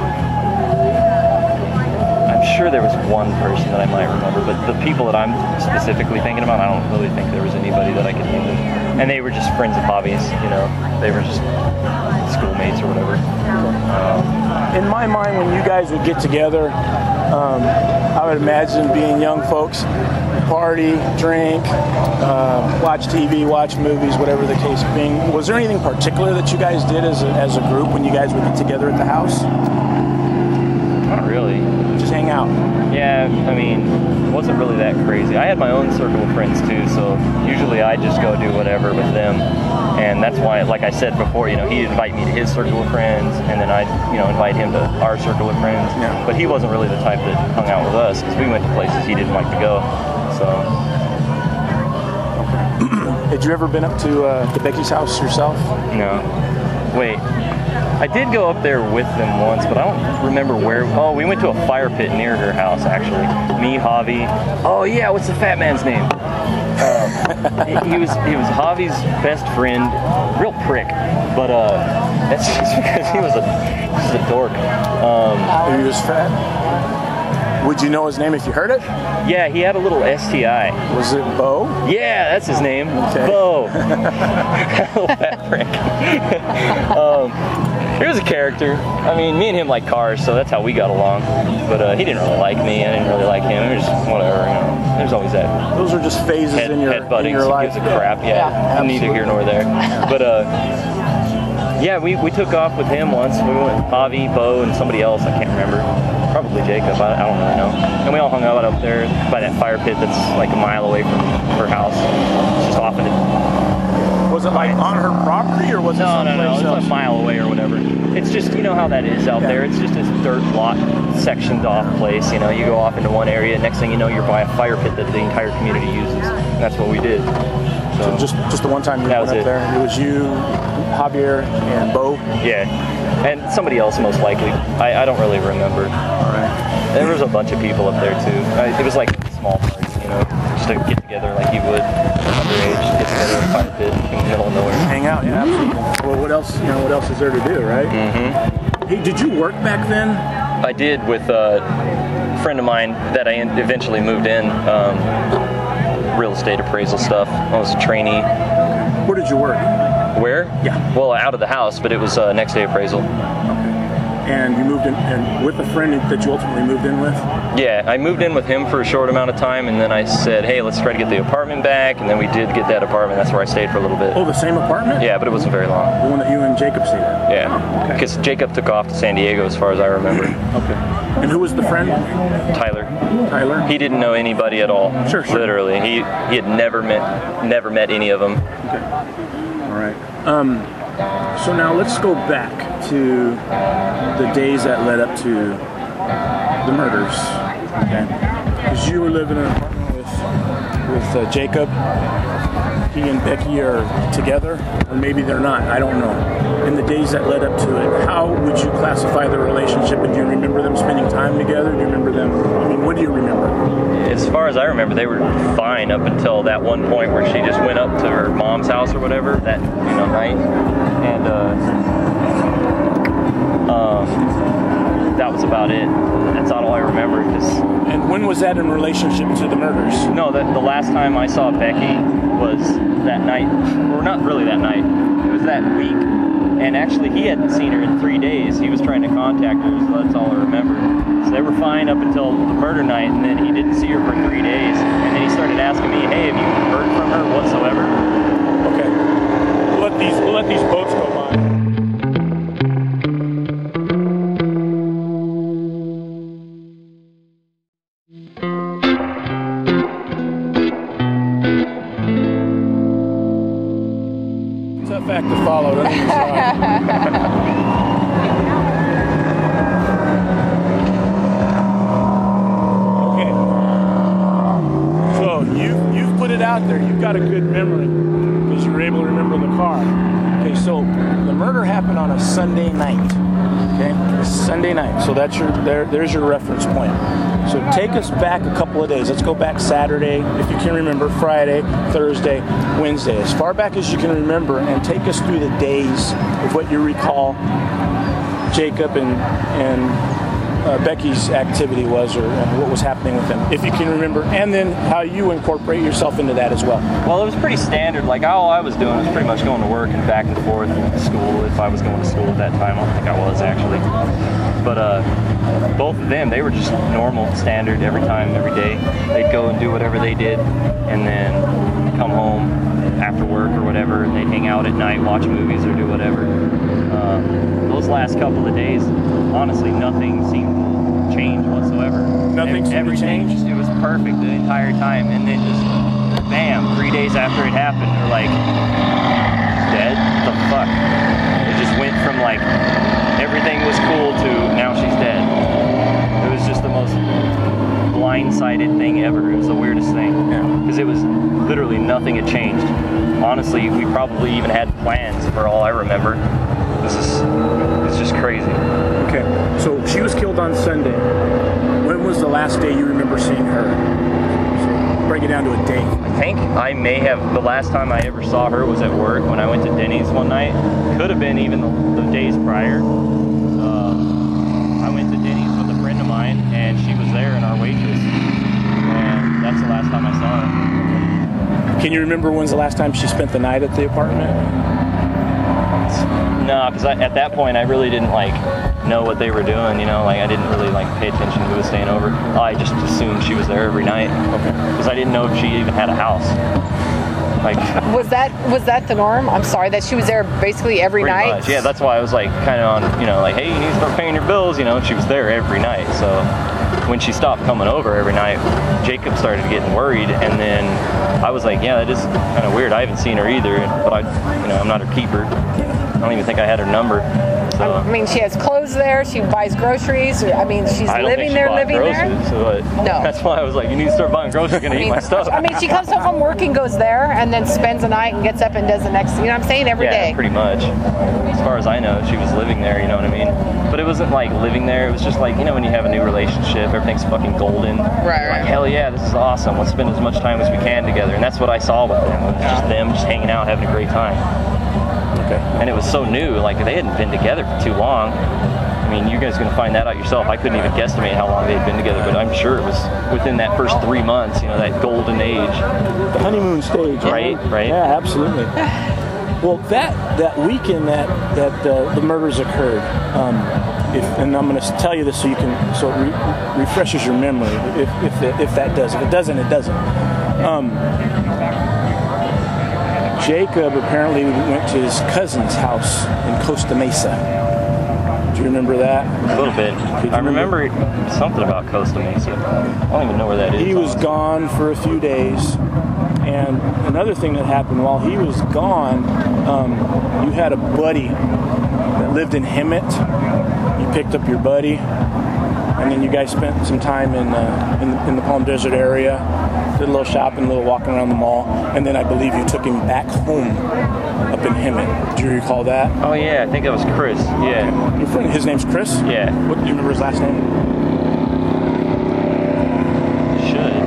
I'm sure there was one person that I might remember, but the people that I'm specifically thinking about, I don't really think there was anybody that I could think of. And they were just friends of Bobby's, you know. They were just schoolmates or whatever. Um, in my mind, when you guys would get together, um, I would imagine being young folks, party, drink, uh, watch T V, watch movies, whatever the case being. Was there anything particular that you guys did as a, as a group when you guys would get together at the house? Not really. Just hang out. Yeah, I mean, it wasn't really that crazy. I had my own circle of friends too, so usually I just go do whatever with them. And that's why, like I said before, you know, he'd invite me to his circle of friends, and then I'd, you know, invite him to our circle of friends. Yeah. But he wasn't really the type that hung out with us, because we went to places he didn't like to go. So. Okay. Had you ever been up to uh, to Becky's house yourself? No. Wait. I did go up there with them once, but I don't remember where. Oh, we went to a fire pit near her house, actually. Me, Javi. Oh, yeah, what's the fat man's name? Uh, he, he was he was Javi's best friend. Real prick. But uh, that's just because he was a, just a dork. Um, he was fat? Would you know his name if you heard it? Yeah, he had a little S T I. Was it Bo? Yeah, that's his name. Okay. Bo. Little fat prick. um, he was a character. I mean, me and him like cars, so that's how we got along. But uh, he didn't really like me. I didn't really like him. It was just whatever, you know. There's always that. Those are just phases head, in your, head buttings, in your life. Gives a crap. Yeah, yeah neither here nor there. But uh, yeah, we, we took off with him once. We went with Javi, Bo, and somebody else. I can't remember. Probably Jacob. I, I don't really know. And we all hung out up there by that fire pit that's like a mile away from her house. It's just off of it. Was it like on her property, or was it no, someplace no, no, else? It's like a mile away or whatever. It's just, you know how that is out yeah. there. It's just this dirt lot, sectioned off place. You know, you go off into one area, next thing you know, you're by a fire pit that the entire community uses. And that's what we did. So, so just just the one time you that went was up it. there, it was you, Javier, and Bo? Yeah, and somebody else most likely. I, I don't really remember. All right. There was a bunch of people up there too. I, it was like small parties, you know, just to get together like you would underage, get together in a fire pit in the middle of nowhere. Hang out, yeah, absolutely. Well, what else? You know, what else is there to do, right? Mm-hmm. Hey, did you work back then? I did with a friend of mine that I eventually moved in. Um, real estate appraisal stuff. I was a trainee. Where did you work? Where? Yeah. Well, out of the house, but it was uh, next day appraisal. Okay. And you moved in and with a friend that you ultimately moved in with? Yeah, I moved in with him for a short amount of time, and then I said, hey, let's try to get the apartment back, and then we did get that apartment. That's where I stayed for a little bit. Oh, the same apartment? Yeah, but it wasn't very long. The one that you and Jacob stayed at? Yeah, because okay. Jacob took off to San Diego as far as I remember. Okay. And who was the friend? Tyler. Tyler? He didn't know anybody at all. Sure, sure. Literally. He he had never met never met any of them. Okay. All right. Um, so now let's go back to the days that led up to the murders. Okay. Because you were living in an apartment with with uh, Jacob. Becky and Becky are together, or maybe they're not. I don't know. In the days that led up to it, how would you classify the relationship? And do you remember them spending time together? Do you remember them? I mean, what do you remember? As far as I remember, they were fine up until that one point where she just went up to her mom's house or whatever that you know night, and uh, um, that was about it. That's all I remember. Cause and when was that in relationship to the murders? No, the, the last time I saw Becky was that night, or not really that night. It was that week. And actually, he hadn't seen her in three days. He was trying to contact her, so that's all I remember. So they were fine up until the murder night, and then he didn't see her for three days. And then he started asking me, hey, have you heard from her whatsoever? Okay. We'll let these, we'll let these boats go by. Tough act to follow, doesn't it? Okay. So you you've put it out there. You've got a good memory because you were able to remember the car. Okay, so the murder happened on a Sunday night. Okay, Sunday night. So that's your there. There's your reference point. So take us back a couple of days. Let's go back Saturday, if you can remember, Friday, Thursday, Wednesday, as far back as you can remember, and take us through the days of what you recall Jacob and and uh, Becky's activity was, or and what was happening with them, if you can remember, and then how you incorporate yourself into that as well. Well, it was pretty standard. Like, all I was doing was pretty much going to work and back and forth to school, if I was going to school at that time. I don't think I was, actually. But uh, both of them, they were just normal, standard, every time, every day. They'd go and do whatever they did, and then come home after work or whatever, and they'd hang out at night, watch movies, or do whatever. Uh, those last couple of days, honestly, nothing seemed to change whatsoever. Nothing seemed to Everything change? just, it was perfect the entire time, and then just, bam, three days after it happened, they're like, dead? What the fuck? It just went from like, everything was cool to now she's dead. It was just the most blindsided thing ever. It was the weirdest thing. Because it was literally nothing had changed. Honestly, we probably even had plans for all I remember. This is, it's just crazy. Okay, so she was killed on Sunday. When was the last day you remember seeing her? So break it down to a date. I think I may have, the last time I ever saw her was at work when I went to Denny's one night. Could have been even the, the days prior. Uh, I went to Denny's with a friend of mine, and she was there, and our waitress. And that's the last time I saw her. Can you remember when's the last time she spent the night at the apartment? No, because at that point I really didn't like know what they were doing. You know, like I didn't really like pay attention to who was staying over. I just assumed she was there every night. Okay. Because I didn't know if she even had a house. Like, Was that was that the norm? I'm sorry, that she was there basically every pretty night? much. Yeah, that's why I was like kind of on, you know, like, hey, you need to start paying your bills. You know, and she was there every night. So when she stopped coming over every night, Jacob started getting worried, and then I was like, yeah, that is kind of weird. I haven't seen her either, but I, you know, I'm not her keeper. I don't even think I had her number. So. I mean, she has clothes there. She buys groceries. I mean, she's I don't living think she there, bought living groceries, there. So what, No. That's why I was like, you need to start buying groceries. You're gonna I eat mean, my stuff. I mean, she comes home from work and goes there, and then spends the night and gets up and does the next. You know what I'm saying? Every yeah, day. pretty much. As far as I know, she was living there. You know what I mean? But it wasn't like living there. It was just like, you know, when you have a new relationship, everything's fucking golden. Right, right. Like, hell yeah, this is awesome. Let's spend as much time as we can together. And that's what I saw with them. It was just them just hanging out, having a great time. Okay. And it was so new. Like, they hadn't been together for too long. I mean, you guys are going to find that out yourself. I couldn't even guesstimate how long they had been together, but I'm sure it was within that first three months, you know, that golden age. The honeymoon stage. Right, yeah. right. Yeah, absolutely. Well, that that weekend that that uh, the murders occurred, um, if, and I'm going to tell you this so you can so it re- refreshes your memory. If if it, if that does, if it doesn't, it doesn't. Um, Jacob apparently went to his cousin's house in Costa Mesa. Do you remember that? A little bit. Could you I remember something about Costa Mesa. I don't even know where that is. He was honestly. gone for a few days, and another thing that happened while he was gone, um, you had a buddy that lived in Hemet. You picked up your buddy, and then you guys spent some time in uh, in, in the Palm Desert area. did a little shopping, a little walking around the mall, and then I believe you took him back home up in Hemet. Do you recall that? Oh yeah, I think that was Chris. Yeah. Your friend, his name's Chris? Yeah. What, do you remember his last name? Should.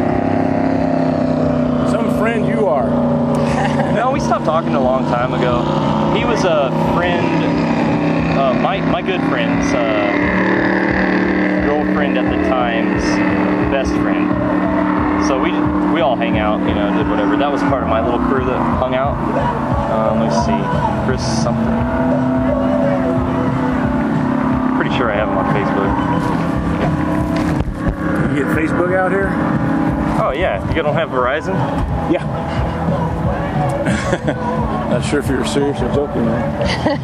Some friend you are. No, we stopped talking a long time ago. He was a friend, uh, my my good friend's uh, girlfriend at the time's best friend. So we we all hang out, you know, did whatever. That was part of my little crew that hung out. Um, let's see, Chris something. Pretty sure I have him on Facebook. You get Facebook out here? Oh yeah, you don't have Verizon? Yeah. Not sure if you were serious or joking, man.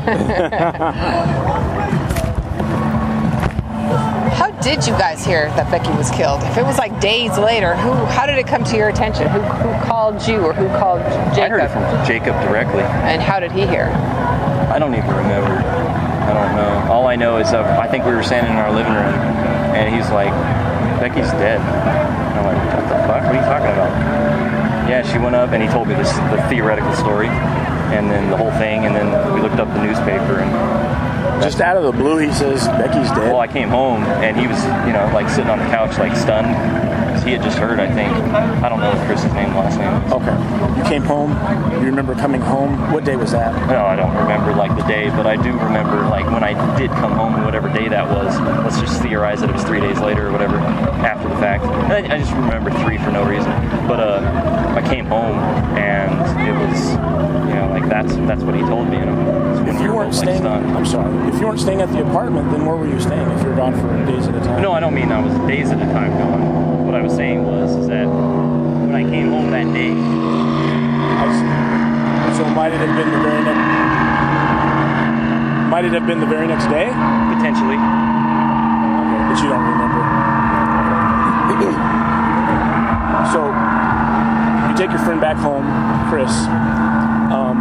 How did you guys hear that Becky was killed? If it was like days later, who? How did it come to your attention? Who, who called you or who called Jacob? I heard it from Jacob directly. And how did he hear? I don't even remember. I don't know. All I know is uh, I think we were standing in our living room, and he's like, Becky's dead. And I'm like, what the fuck? What are you talking about? Yeah, she went up, and he told me this the theoretical story, and then the whole thing, and then we looked up the newspaper, and just out of the blue, he says Becky's dead. Well, I came home, and he was, you know, like sitting on the couch, like stunned. He had just heard, I think. I don't know what Chris's name, last name is. Okay. You came home. You remember coming home. What day was that? No, I don't remember like the day, but I do remember like when I did come home, whatever day that was. Let's just theorize that it was three days later or whatever, after the fact. I, I just remember three for no reason. But uh, I came home, and it was, you know, like that's that's what he told me. You know, if you weren't staying, like, I'm sorry. If you weren't staying at the apartment, then where were you staying? If you were gone for days at a time? No, I don't mean I was days at a time gone. What I was saying was is that when I came home that day, I see. So might it have been the very next? Might it have been the very next day? Potentially. Okay, but you don't remember. So you take your friend back home, Chris. Um,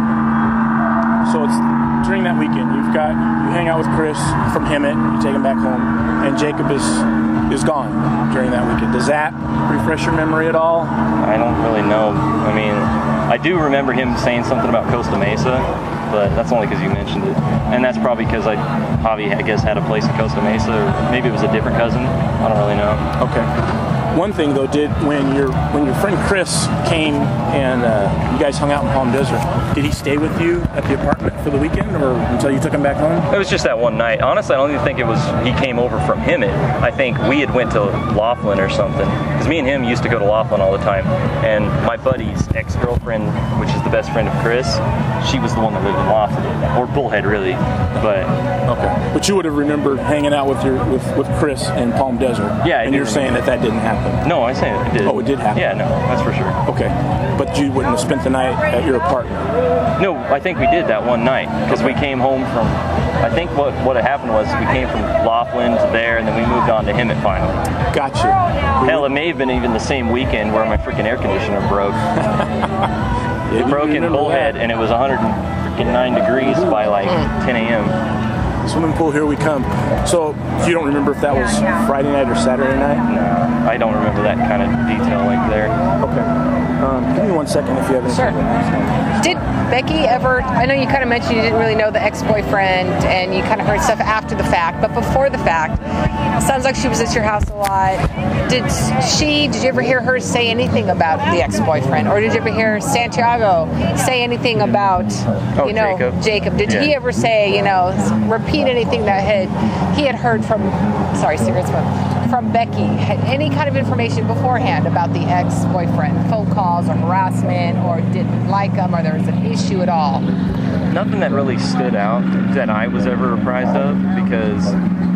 so it's during that weekend. You've got you hang out with Chris from Hemet. You take him back home, and Jacob is is gone during that weekend. Does that refresh your memory at all? I don't really know. I mean, I do remember him saying something about Costa Mesa, but that's only because you mentioned it. And that's probably because I, Javi, I guess, had a place in Costa Mesa, or maybe it was a different cousin. I don't really know. Okay. One thing though, did when your when your friend Chris came and uh, you guys hung out in Palm Desert, did he stay with you at the apartment for the weekend, or until you took him back home? It was just that one night. Honestly, I don't even think it was he came over from Hemet. I think we had went to Laughlin or something, because me and him used to go to Laughlin all the time. And my buddy's ex-girlfriend, which is the best friend of Chris, she was the one that lived in Laughlin, or Bullhead, really. But okay, but you would have remembered hanging out with your with, with Chris in Palm Desert. Yeah, I and you're remember. saying that that didn't happen. No, I say it did. Oh, it did happen? Yeah, no, that's for sure. Okay. But you wouldn't have spent the night at your apartment? No, I think we did that one night, because we came home from, I think what, what had happened was we came from Laughlin to there, and then we moved on to Hemet finally. Gotcha. Hell, it may have been even the same weekend where my freaking air conditioner broke. Yeah, It broke in Bullhead, that. And it was one hundred nine degrees by like ten a.m. Swimming pool, here we come. So you don't remember if that was Friday night or Saturday night? No, I don't remember that kind of detail like there. Okay. Um, give me one second if you have any. Sure. Did Becky ever, I know you kind of mentioned you didn't really know the ex-boyfriend and you kind of heard stuff after the fact, but before the fact, it sounds like she was at your house a lot. Did she, did you ever hear her say anything about the ex-boyfriend? Or did you ever hear Santiago say anything about, oh, you know, Jacob? Jacob? Did yeah. he ever say, you know, repeat anything that had he had heard from, sorry, cigarette smoke, from Becky? Had any kind of information beforehand about the ex-boyfriend? Phone calls or harassment, or didn't like him, or there was an issue at all? Nothing that really stood out that I was ever apprised of, because,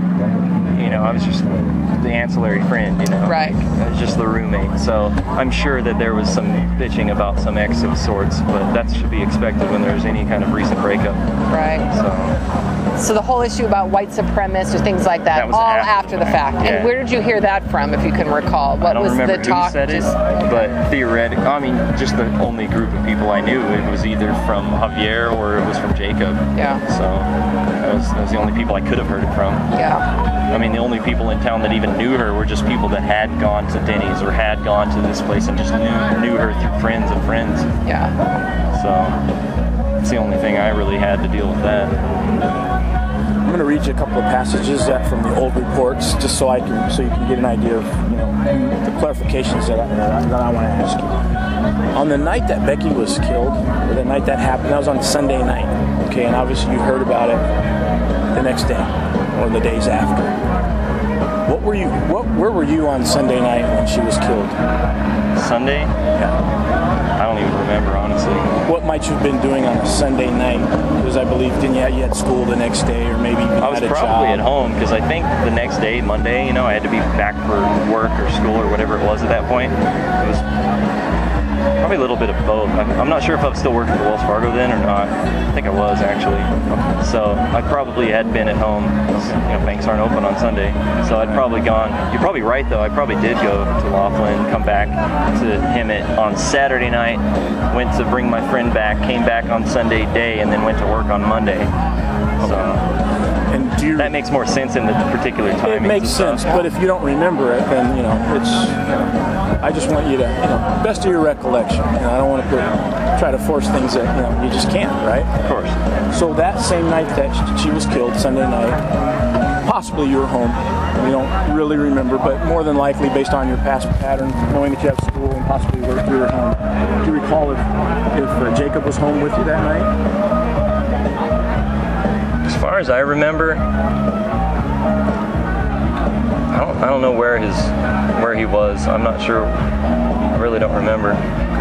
you know, I was just the ancillary friend, you know. Right. I was just the roommate. So I'm sure that there was some bitching about some ex of sorts, but that should be expected when there's any kind of recent breakup. Right. So So the whole issue about white supremacists or things like that, That was all after after the the fact. fact, yeah. And where did you hear that from, if you can recall? What I don't was remember the who talk? said it, Just- but theoretically, I mean, just the only group of people I knew, it was either from Javier or it was from Jacob. Yeah. So that was, that was the only people I could have heard it from. Yeah. I mean, the only people in town that even knew her were just people that had gone to Denny's or had gone to this place and just knew, knew her through friends of friends. Yeah. So it's the only thing I really had to deal with that. I'm going to read you a couple of passages that from the old reports, just so I can, so you can get an idea of, you know, the clarifications that I, that I want to ask you. On the night that Becky was killed, or the night that happened, that was on Sunday night. Okay, and obviously you heard about it the next day or the days after. What were you? What? Where were you on Sunday night when she was killed? Sunday? Yeah. I don't even remember, honestly. What might you have been doing on a Sunday night? Because I believe, didn't you, you had school the next day, or maybe you I was had a probably job. at home, because I think the next day, Monday, you know, I had to be back for work or school or whatever it was at that point. It was probably a little bit of both. I'm, I'm not sure if I was still working for Wells Fargo then or not. I think I was, actually. So I probably had been at home. You know, banks aren't open on Sunday. So I'd probably gone. You're probably right, though. I probably did go to Laughlin, come back to Hemet on Saturday night, went to bring my friend back, came back on Sunday day, and then went to work on Monday. So And do you, that makes more sense in the particular timing. it makes sense, but if you don't remember it, then, you know, it's... I just want you to, you know, best of your recollection. And I don't want to put, try to force things that, you know, you just can't, right? Of course. So that same night that she was killed, Sunday night, possibly you were home. You don't really remember, but more than likely, based on your past pattern, knowing that you have school and possibly work, you were home. Do you recall if, if uh, Jacob was home with you that night? As far as I remember, I don't, I don't know where his where he was. I'm not sure. I really don't remember.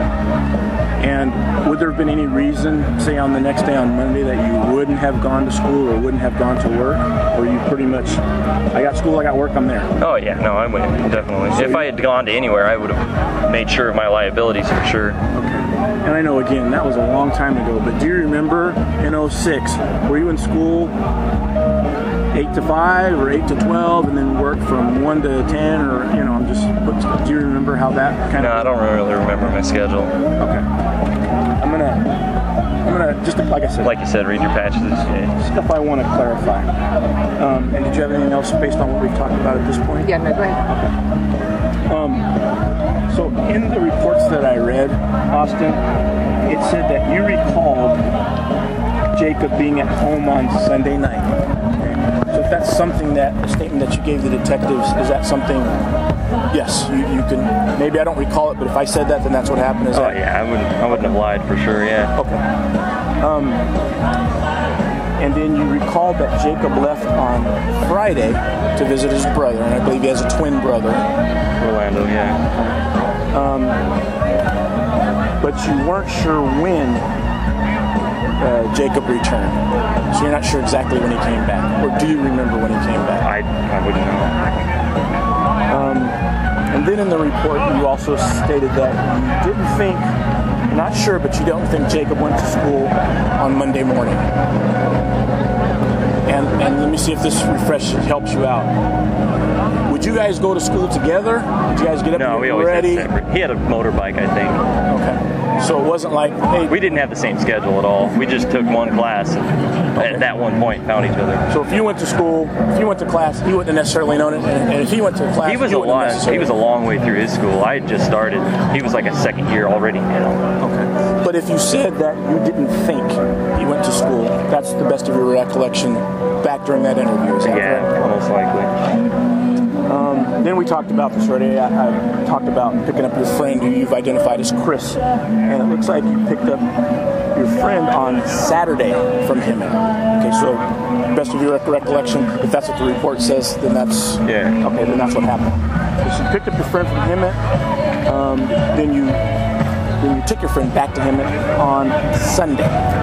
And would there have been any reason, say on the next day on Monday, that you wouldn't have gone to school or wouldn't have gone to work? Or you pretty much, I got school, I got work, I'm there? Oh yeah, no, I would definitely. So if I had gone to anywhere, I would have made sure of my liabilities for sure. Okay. And I know, again, that was a long time ago, but do you remember in oh six, were you in school eight to five or eight to twelve and then work from one to ten, or, you know, I'm just, what, do you remember how that kind No, of... I don't really remember my schedule. Okay. I'm gonna, I'm gonna, just like I said... Like you said, read your patches. Yeah. Stuff I want to clarify. Um, and did you have anything else based on what we've talked about at this point? Yeah, no, go ahead. Um, so in the reports that I read, Austin, it said that you recalled Jacob being at home on Sunday night. Okay. So if that's something that, a statement that you gave the detectives, is that something, yes, you, you can, maybe I don't recall it, but if I said that, then that's what happened? Is Oh that, yeah, I wouldn't. I wouldn't have lied for sure. Yeah. Okay. Um, and then you recalled that Jacob left on Friday to visit his brother, and I believe he has a twin brother. Orlando. Yeah. Um, but you weren't sure when uh, Jacob returned. So you're not sure exactly when he came back. Or do you remember when he came back? I I wouldn't know. Um, and then in the report, you also stated that you didn't think, not sure, but you don't think Jacob went to school on Monday morning. And, and let me see if this refresh helps you out. Would you guys go to school together? Did you guys get up No, and we get always ready? had separate. He had a motorbike, I think. Okay. So it wasn't like, hey... We didn't have the same schedule at all. We just took one class and at that one point found each other. So if you went to school, if you went to class, he wouldn't have necessarily known it, and, and if he went to class, He was he a wouldn't have long, necessarily... he was a long way through his school. I had just started. He was like a second year already. You know. Okay. But if you said that you didn't think he went to school, that's the best of your recollection back during that interview, is that Yeah, correct? most likely. Um, then we talked about this already. I, I talked about picking up your friend who you've identified as Chris, and it looks like you picked up your friend on Saturday from him. Okay, so best of your recollection, if that's what the report says, then that's Yeah. okay. Then that's what happened. So you picked up your friend from him, um, then you then you took your friend back to him on Sunday.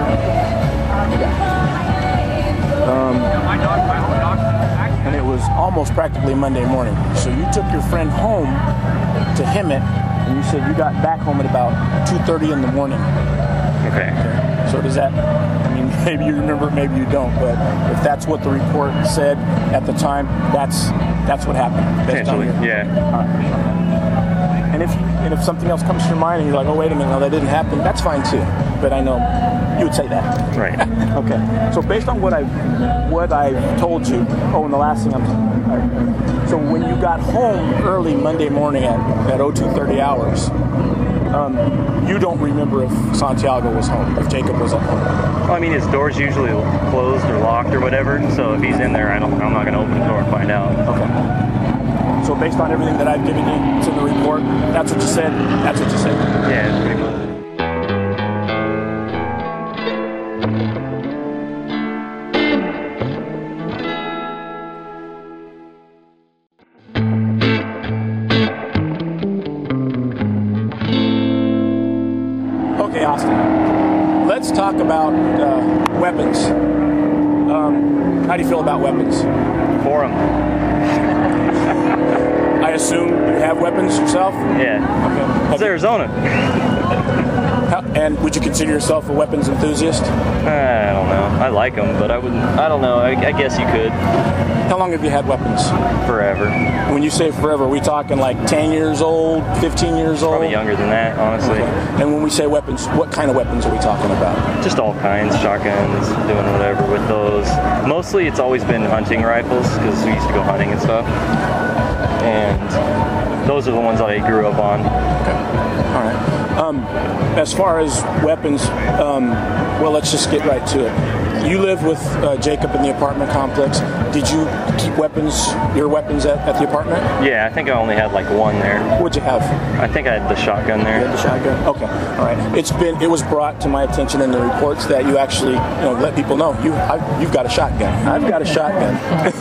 Yeah. Um, and it was almost practically Monday morning. So you took your friend home to Hemet, and you said you got back home at about two thirty in the morning. Okay. Okay. So does that, I mean, maybe you remember, maybe you don't, but if that's what the report said at the time, that's that's what happened. based on Potentially, your- yeah. And if and if something else comes to your mind and you're like, oh, wait a minute, no, that didn't happen, that's fine too. But I know you would say that. Right. Okay. So based on what I what I told you, oh, and the last thing I'm, I, so when you got home early Monday morning at at oh two thirty hours, um, you don't remember if Santiago was home, if Jacob was at home. Well, I mean, his door's usually closed or locked or whatever. So if he's in there, I don't. I'm not going to open the door and find out. Okay. So based on everything that I've given you, it's in the report. That's what you said. That's what you said. Yeah, pretty much. Okay, Austin. Let's talk about uh, weapons. Um, how do you feel about weapons? For him. I assume you have weapons yourself? Yeah. Okay. It's Arizona. How, and would you consider yourself a weapons enthusiast? I don't know. I like them, but I wouldn't. I don't know. I, I guess you could. How long have you had weapons? Forever. When you say forever, are we talking like ten years old, fifteen years old? Probably younger than that, honestly. Okay. And when we say weapons, what kind of weapons are we talking about? Just all kinds, shotguns, doing whatever with those. Mostly it's always been hunting rifles, because we used to go hunting and stuff. And those are the ones that I grew up on. Okay. All right. Um, as far as weapons, um, well, let's just get right to it. You live with uh, Jacob in the apartment complex. Did you keep weapons, your weapons at, at the apartment? Yeah, I think I only had like one there. What'd you have? I think I had the shotgun there. You had the shotgun? Okay. All right. It's been, it was brought to my attention in the reports that you actually, you know, let people know you, I, you've got a shotgun. I've got a shotgun.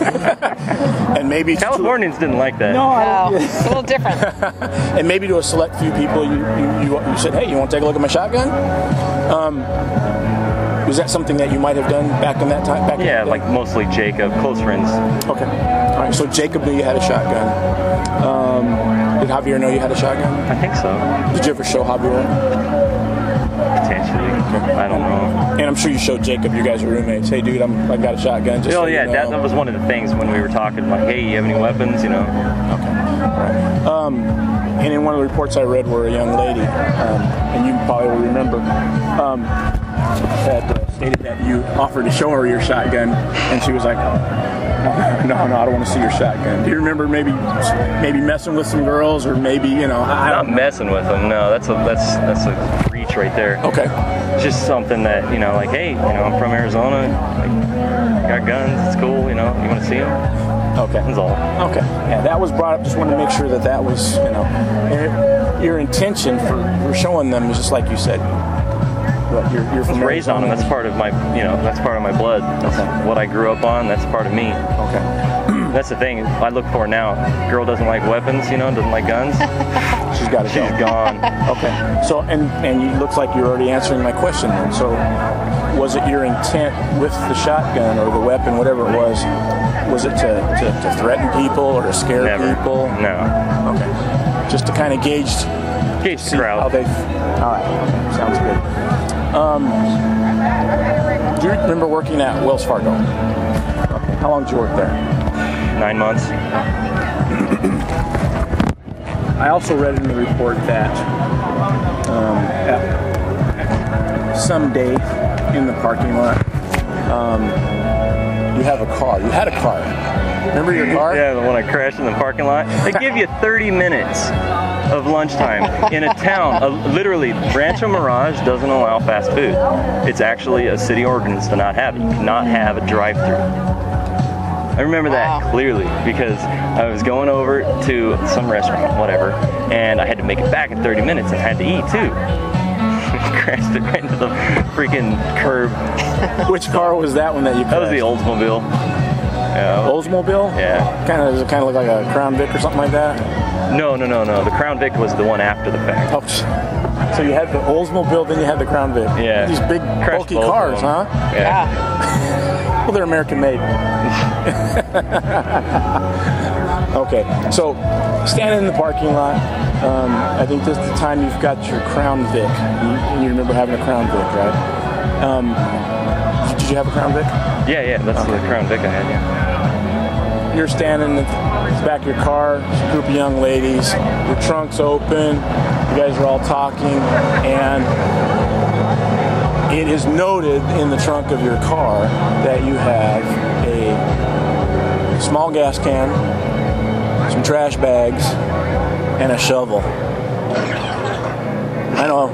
And maybe it's Californians didn't like that. No, I No, it's a little different. and maybe to a select few people, you, you, you, you said, hey, you want to take a look at my shotgun? Um, was that something that you might have done back in that time? Back Yeah, in like mostly Jacob, close friends. Okay. All right, so Jacob knew you had a shotgun. Um, did Javier know you had a shotgun? I think so. Did you ever show Javier? Potentially. I don't know. And I'm sure you showed Jacob, you guys are roommates. Hey, dude, I'm, I got a shotgun. Just Oh, so yeah, you know. that, that was one of the things when we were talking, like, hey, you have any weapons, you know? Okay. All right. Um, and in one of the reports I read where a young lady, um, and you probably will remember, um, had uh, stated that you offered to show her your shotgun, and she was like, no, no, I don't want to see your shotgun. Do you remember maybe maybe messing with some girls, or maybe, you know, I Not don't messing with them, no, that's a, that's, that's a reach right there. Okay. It's just something that, you know, like, hey, you know, I'm from Arizona, like, got guns, it's cool, you know, you want to see them? Okay. That's all. Okay. Yeah, that was brought up. Just wanted to make sure that that was, you know, and it, your intention for, for showing them is just like you said. What, you're, you're I from was raised on them. Arizona. That's part of my, you know, that's part of my blood. That's Okay. what I grew up on. That's part of me. Okay. That's the thing I look for now. Girl doesn't like weapons, you know, doesn't like guns. She's got to She's go. gone. Okay. So, and and it looks like you're already answering my question then. So, was it your intent with the shotgun or the weapon, whatever it was, was it to, to, to threaten people or to scare Never. people? No. Okay. Just to kind of gauge, Gauge the see how crowd. they. All right. Okay. Sounds good. Um, do you remember working at Wells Fargo? Okay. How long did you work there? Nine months. I also read in the report that um, at some day in the parking lot, um, you have a car. You had a car. Remember your car? Yeah, the one I crashed in the parking lot. They give you thirty minutes of lunchtime in a town. Uh, literally, Rancho Mirage doesn't allow fast food. It's actually a city ordinance to not have it. You cannot have a drive-through. I remember that Wow. clearly because I was going over to some restaurant, whatever, and I had to make it back in thirty minutes and had to eat too. Crashed it right into the freaking curb. Which car was that one that you crashed? That was the Oldsmobile. Yeah. Oldsmobile? Yeah. Kind of, does it kind of look like a Crown Vic or something like that? No, no, no, no. The Crown Vic was the one after the fact. Oh, so you had the Oldsmobile, then you had the Crown Vic. Yeah. These big, Crashed bulky both of cars, them. huh? Yeah. Yeah. Well, they're American made. Okay, so standing in the parking lot, um, I think this is the time you've got your Crown Vic. You, you remember having a Crown Vic, right? Um, did you have a Crown Vic? Yeah, yeah, that's the Crown Vic I had, yeah. you're standing in the back of your car, a group of young ladies, your trunk's open, you guys are all talking, and it is noted in the trunk of your car that you have a small gas can, some trash bags, and a shovel. I know.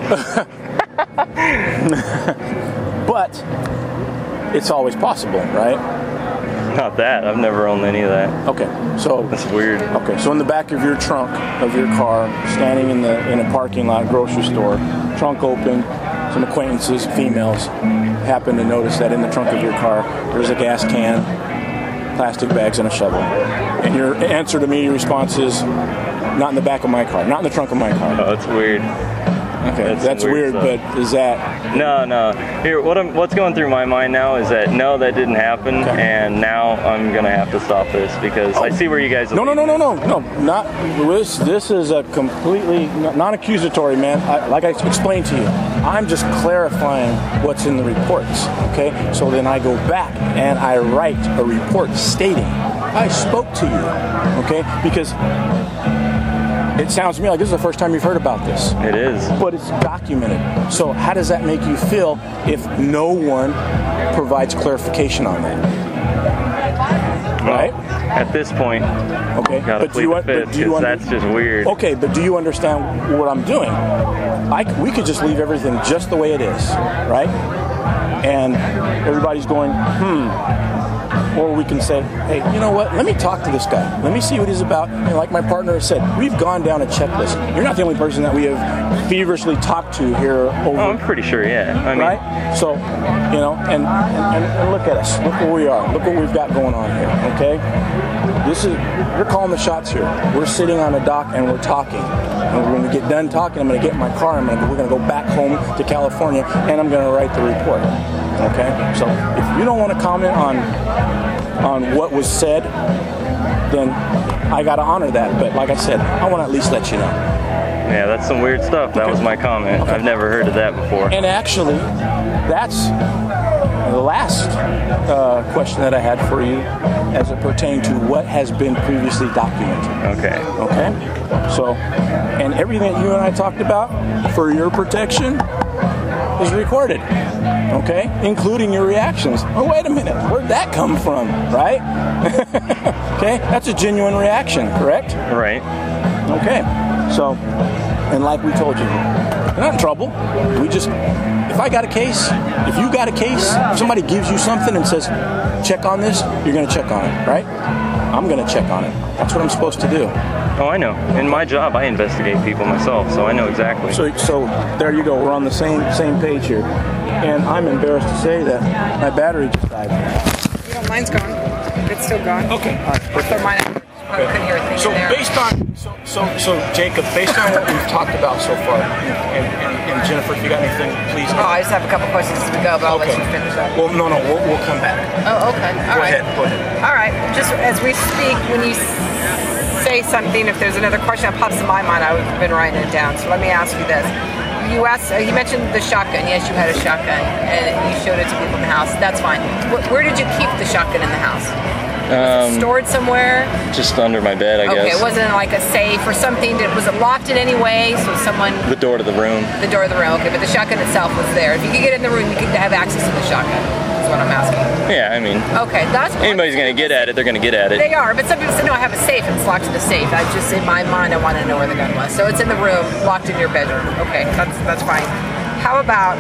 But it's always possible, right? Not that. I've never owned any of that. Okay, so That's weird. Okay, so in the back of your trunk of your car, standing in the in a parking lot, grocery store, trunk open, some acquaintances, females, happen to notice that in the trunk of your car there's a gas can, plastic bags, and a shovel. And your answer to me, your response is, not in the back of my car, not in the trunk of my car. Oh, that's weird. Okay, That's that's, weird weird, stuff. but is that... No, no. Here, what I'm, what's going through my mind now is that no, that didn't happen, Okay. and now I'm gonna have to stop this because I see where you guys. Are No, no, no, leading. no, no, no, not this. This is a completely non-accusatory, man. I, like I explained to you, I'm just clarifying what's in the reports. Okay, so then I go back and I write a report stating I spoke to you. Okay, because it sounds to me like this is the first time you've heard about this. It is. But it's documented. So how does that make you feel if no one provides clarification on that? Right? At this point, Okay. gotta But do plead you the un- fifth but do you because under- that's just weird. Okay, but do you understand what I'm doing? I c we could just leave everything just the way it is, right? And everybody's going, hmm. Or we can say, hey, you know what? Let me talk to this guy. Let me see what he's about. And like my partner said, we've gone down a checklist. You're not the only person that we have feverishly talked to here over. Oh, I'm pretty sure. Yeah. I mean, Right? So, you know, and, and, and look at us. Look where we are. Look what we've got going on here, okay? This is, you're calling the shots here. We're sitting on a dock and we're talking. And when we get done talking, I'm going to get in my car and I'm gonna, we're going to go back home to California and I'm going to write the report, okay? So if you don't want to comment on on what was said, then I got to honor that. But like I said, I want to at least let you know. yeah, that's some weird stuff. That Okay. was my comment. Okay. I've never heard of that before. And actually, that's the last uh, question that I had for you as it pertained to what has been previously documented. Okay. Okay? So, and everything that you and I talked about for your protection is recorded. Okay? Including your reactions. Oh, wait a minute. Where'd that come from? Right? Okay? That's a genuine reaction, correct? Right. Okay. So, and like we told you, you're not in trouble. We just, if I got a case, if you got a case, if somebody gives you something and says, check on this, you're going to check on it, right? I'm going to check on it. That's what I'm supposed to do. Oh, I know. In my job, I investigate people myself, so I know exactly. So, so there you go. We're on the same same page here. And I'm embarrassed to say that my battery just died. You know, mine's gone. It's still gone. Okay. All right. So mine, I couldn't hear a thing So in there. based on so so so Jacob, based on what we've talked about so far, and, and, and Jennifer, if you got anything, please. Oh, I just have a couple questions as we go, but I'll Okay. let you finish up. Well, no, no, we'll, we'll come back. Oh, okay. All Go right. ahead. Go ahead. All right. Just as we speak, when you s- say something, if there's another question that pops in my mind, I've been writing it down. So let me ask you this. You asked, uh, you mentioned the shotgun. Yes, you had a shotgun, and you showed it to people in the house. That's fine. Wh- where did you keep the shotgun in the house? Um, Stored somewhere? just under my bed, I Okay, guess. it wasn't like a safe or something. That, was it locked in any way? So someone, The door to the room. the door of the room. Okay, but the shotgun itself was there. If you could get in the room, you could have access to the shotgun. That's what I'm asking. Yeah, I mean, Okay, that's anybody's gonna get at it, they're gonna get at it. They are, but some people say, no, I have a safe and it's locked in the safe. I just, in my mind, I want to know where the gun was. So it's in the room, locked in your bedroom. Okay, that's that's fine. How about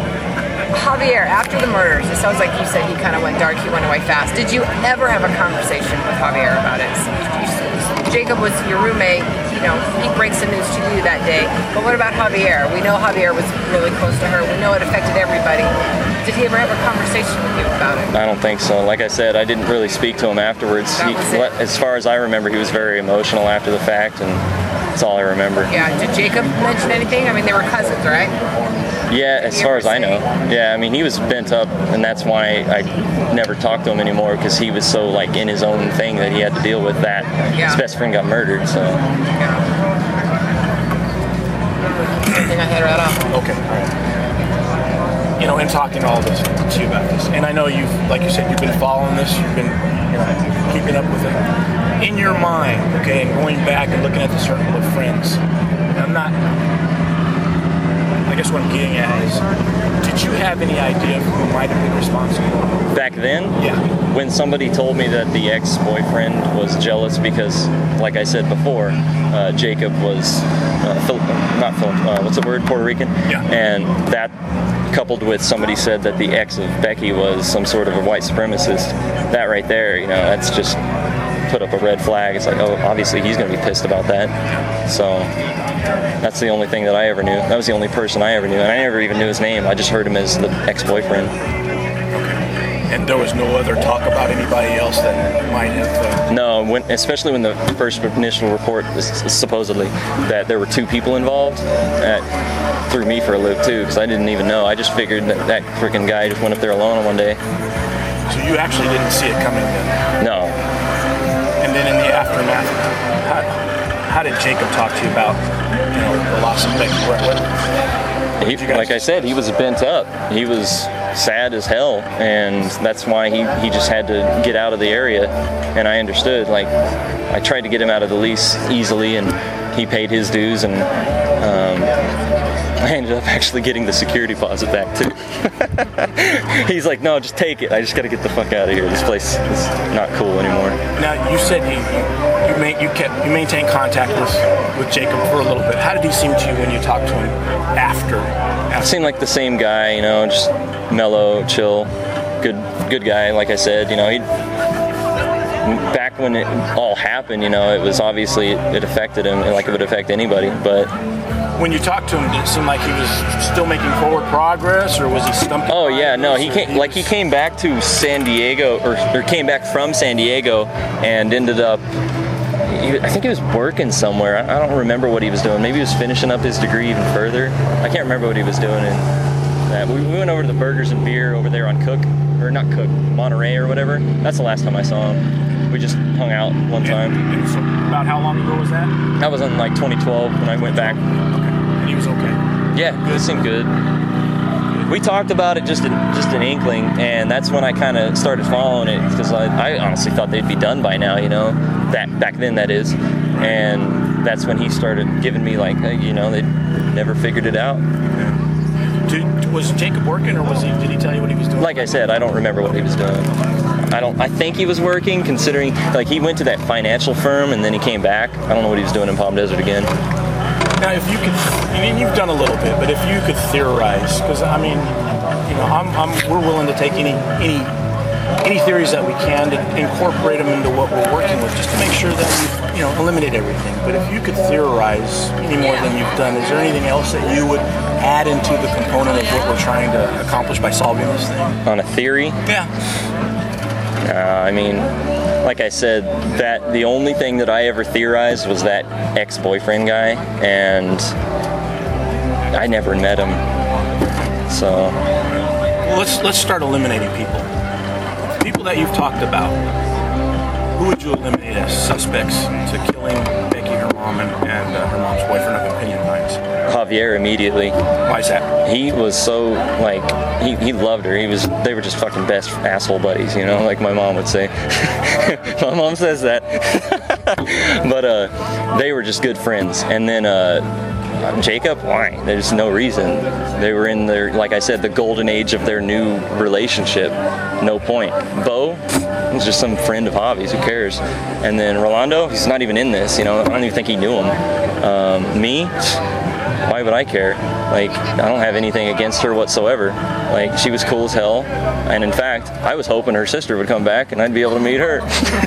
Javier, after the murders? It sounds like you said he kind of went dark, he went away fast. Did you ever have a conversation with Javier about it? You, you, Jacob was your roommate, you know, he breaks the news to you that day. But what about Javier? We know Javier was really close to her. We know it affected everybody. Did he ever have a conversation with you about it? I don't think so. Like I said, I didn't really speak to him afterwards. That He, was it. as far as I remember, he was very emotional after the fact, and that's all I remember. Yeah, did Jacob mention anything? I mean, they were cousins, right? Yeah, as far as I know. Yeah, I mean, he was bent up, and that's why I never talked to him anymore, because he was so, like, in his own thing that he had to deal with that. Yeah. His best friend got murdered, so. Yeah. Anything I had right off? Okay. All right. You know, in talking all this to you about this, and I know you've, like you said, you've been following this. You've been, you know, keeping up with it. In your mind, okay, and going back and looking at the circle of friends, I'm not, I guess what I'm getting at is, did you have any idea of who might have been responsible? Back then? Yeah. When somebody told me that the ex-boyfriend was jealous because, like I said before, uh, Jacob was, uh, Phil- not Phil- uh, what's the word, Puerto Rican? Yeah. And that coupled with somebody said that the ex of Becky was some sort of a white supremacist, that right there, you know, that's just put up a red flag. It's like, oh, obviously he's going to be pissed about that. So that's the only thing that I ever knew. That was the only person I ever knew, and I never even knew his name. I just heard him as the ex-boyfriend. And there was no other talk about anybody else that might have... Uh... No, when, especially when the first initial report was supposedly that there were two people involved. That threw me for a loop, too, because I didn't even know. I just figured that that freaking guy just went up there alone one day. So you actually didn't see it coming then? No. And then in the aftermath, how, how did Jacob talk to you about, you know, the loss of Becky? What, what, he, like I said, he was bent up. He was sad as hell, and that's why he, he just had to get out of the area. And I understood. Like, I tried to get him out of the lease easily, and he paid his dues, and um, I ended up actually getting the security deposit back too. He's like, no, just take it. I just got to get the fuck out of here. This place is not cool anymore. Now, you said you you, you, made, you kept you maintained contact with, with Jacob for a little bit. How did he seem to you when you talked to him after? after? Seemed like the same guy, you know, just mellow, chill, good good guy. Like I said, you know, he back when it all happened, you know, it was obviously it affected him, like it would affect anybody, but. When you talked to him, did it seem like he was still making forward progress, or was he stumping? Oh yeah, no, he came like he came back to San Diego, or, or came back from San Diego, and ended up. He, I think he was working somewhere. I, I don't remember what he was doing. Maybe he was finishing up his degree even further. I can't remember what he was doing. And that we, we went over to the Burgers and Beer over there on Cook, or not Cook, Monterey or whatever. That's the last time I saw him. We just hung out one time. And, and so about how long ago was that? That was in like twenty twelve when I went back. He was okay. Yeah, it seemed good. We talked about it just in, just an inkling, and that's when I kind of started following it, because I, I honestly thought they'd be done by now, you know, that back then that is, and that's when he started giving me like, hey, you know, they never figured it out. Did, was Jacob working, or was he? Did he tell you what he was doing? Like I said, I don't remember what he was doing. I don't. I think he was working, considering like he went to that financial firm and then he came back. I don't know what he was doing in Palm Desert again. Now, if you could, I mean, you've done a little bit, but if you could theorize, because I mean, you know, I'm, I'm, we're willing to take any, any, any theories that we can to incorporate them into what we're working with, just to make sure that we, you know, eliminate everything. But if you could theorize any more than you've done, is there anything else that you would add into the component of what we're trying to accomplish by solving this thing? On a theory? Yeah. Uh, I mean, like I said, that the only thing that I ever theorized was that ex-boyfriend guy, and I never met him. So well, let's let's start eliminating people. People that you've talked about. Who would you eliminate as suspects to killing Becky, her mom, and, and uh, her mom's boyfriend of Opinion Pines? Javier immediately. Why is that? He was so, like, he, he loved her. He was, they were just fucking best asshole buddies, you know, like my mom would say. My mom says that. But uh, they were just good friends. And then uh, Jacob, why? There's no reason. They were in their, like I said, the golden age of their new relationship. No point. Bo, he's just some friend of Javi's, who cares? And then Rolando, he's not even in this, you know, I don't even think he knew him. Um, me, why would I care? Like, I don't have anything against her whatsoever. Like, she was cool as hell, and in fact, I was hoping her sister would come back and I'd be able to meet her.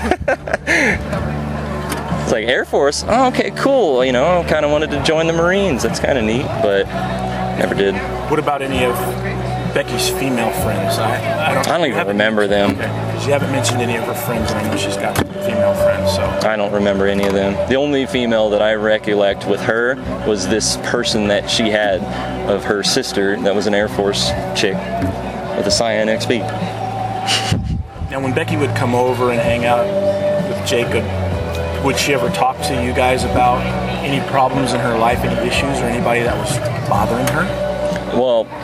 It's like, Air Force? Oh, okay, cool. You know, kind of wanted to join the Marines. That's kind of neat, but never did. What about any of Becky's female friends? I, I don't, I don't even remember them. Because you haven't mentioned any of her friends, and I know she's got female friends, so. I don't remember any of them. The only female that I recollect with her was this person that she had of her sister that was an Air Force chick with a Cyan X P. Now, when Becky would come over and hang out with Jacob, would she ever talk to you guys about any problems in her life, any issues, or anybody that was bothering her? Well,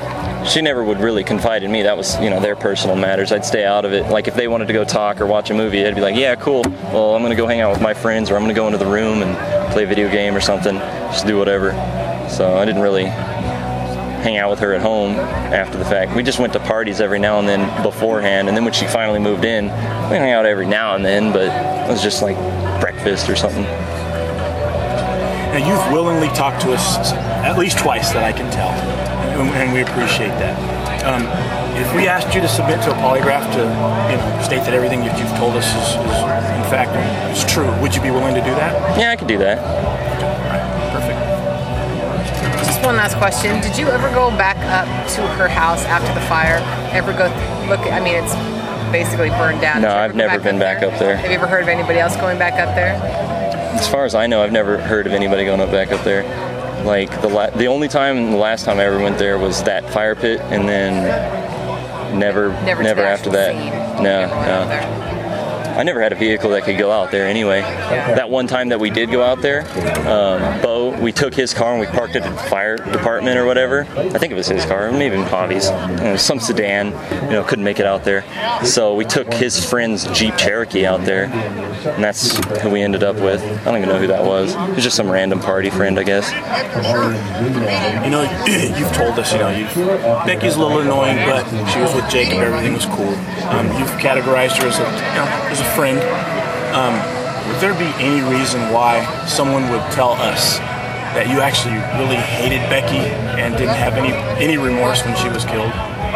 she never would really confide in me. That was, you know, their personal matters. I'd stay out of it. Like if they wanted to go talk or watch a movie, I'd be like, yeah, cool. Well, I'm going to go hang out with my friends, or I'm going to go into the room and play a video game or something. Just do whatever. So I didn't really hang out with her at home after the fact. We just went to parties every now and then beforehand, and then when she finally moved in, we hung out every now and then, but it was just like breakfast or something. Now, you've willingly talked to us at least twice that I can tell, and we appreciate that. Um, if we asked you to submit to a polygraph to, you know, state that everything that you've told us is, is in fact is true, would you be willing to do that? Yeah, I could do that. All right, perfect. Just one last question. Did you ever go back up to her house after the fire? Ever go look? I mean, it's basically burned down. No, I've never been back up there. Have you ever heard of anybody else going back up there? As far as I know, I've never heard of anybody going up back up there. Like the la- the only time, the last time I ever went there was that fire pit, and then never, Never, never to the after actual that. scene. No, Never went out no. there. I never had a vehicle that could go out there anyway. That one time that we did go out there, um, Bo, we took his car and we parked it at the fire department or whatever. I think it was his car, maybe even Javi's. You know, some sedan, you know, couldn't make it out there. So we took his friend's Jeep Cherokee out there, and that's who we ended up with. I don't even know who that was. It was just some random party friend, I guess. You know, you've told us, you know, you've, Becky's a little annoying, but she was with Jacob, everything was cool. Um, you've categorized her as a, you know, as a friend. Um, would there be any reason why someone would tell us that you actually really hated Becky and didn't have any, any remorse when she was killed?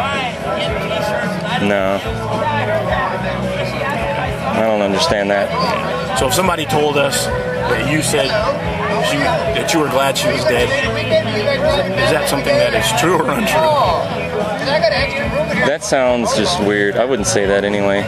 No. I don't understand that. So if somebody told us that you said she, that you were glad she was dead, is that something that is true or untrue? That sounds just weird. I wouldn't say that anyway.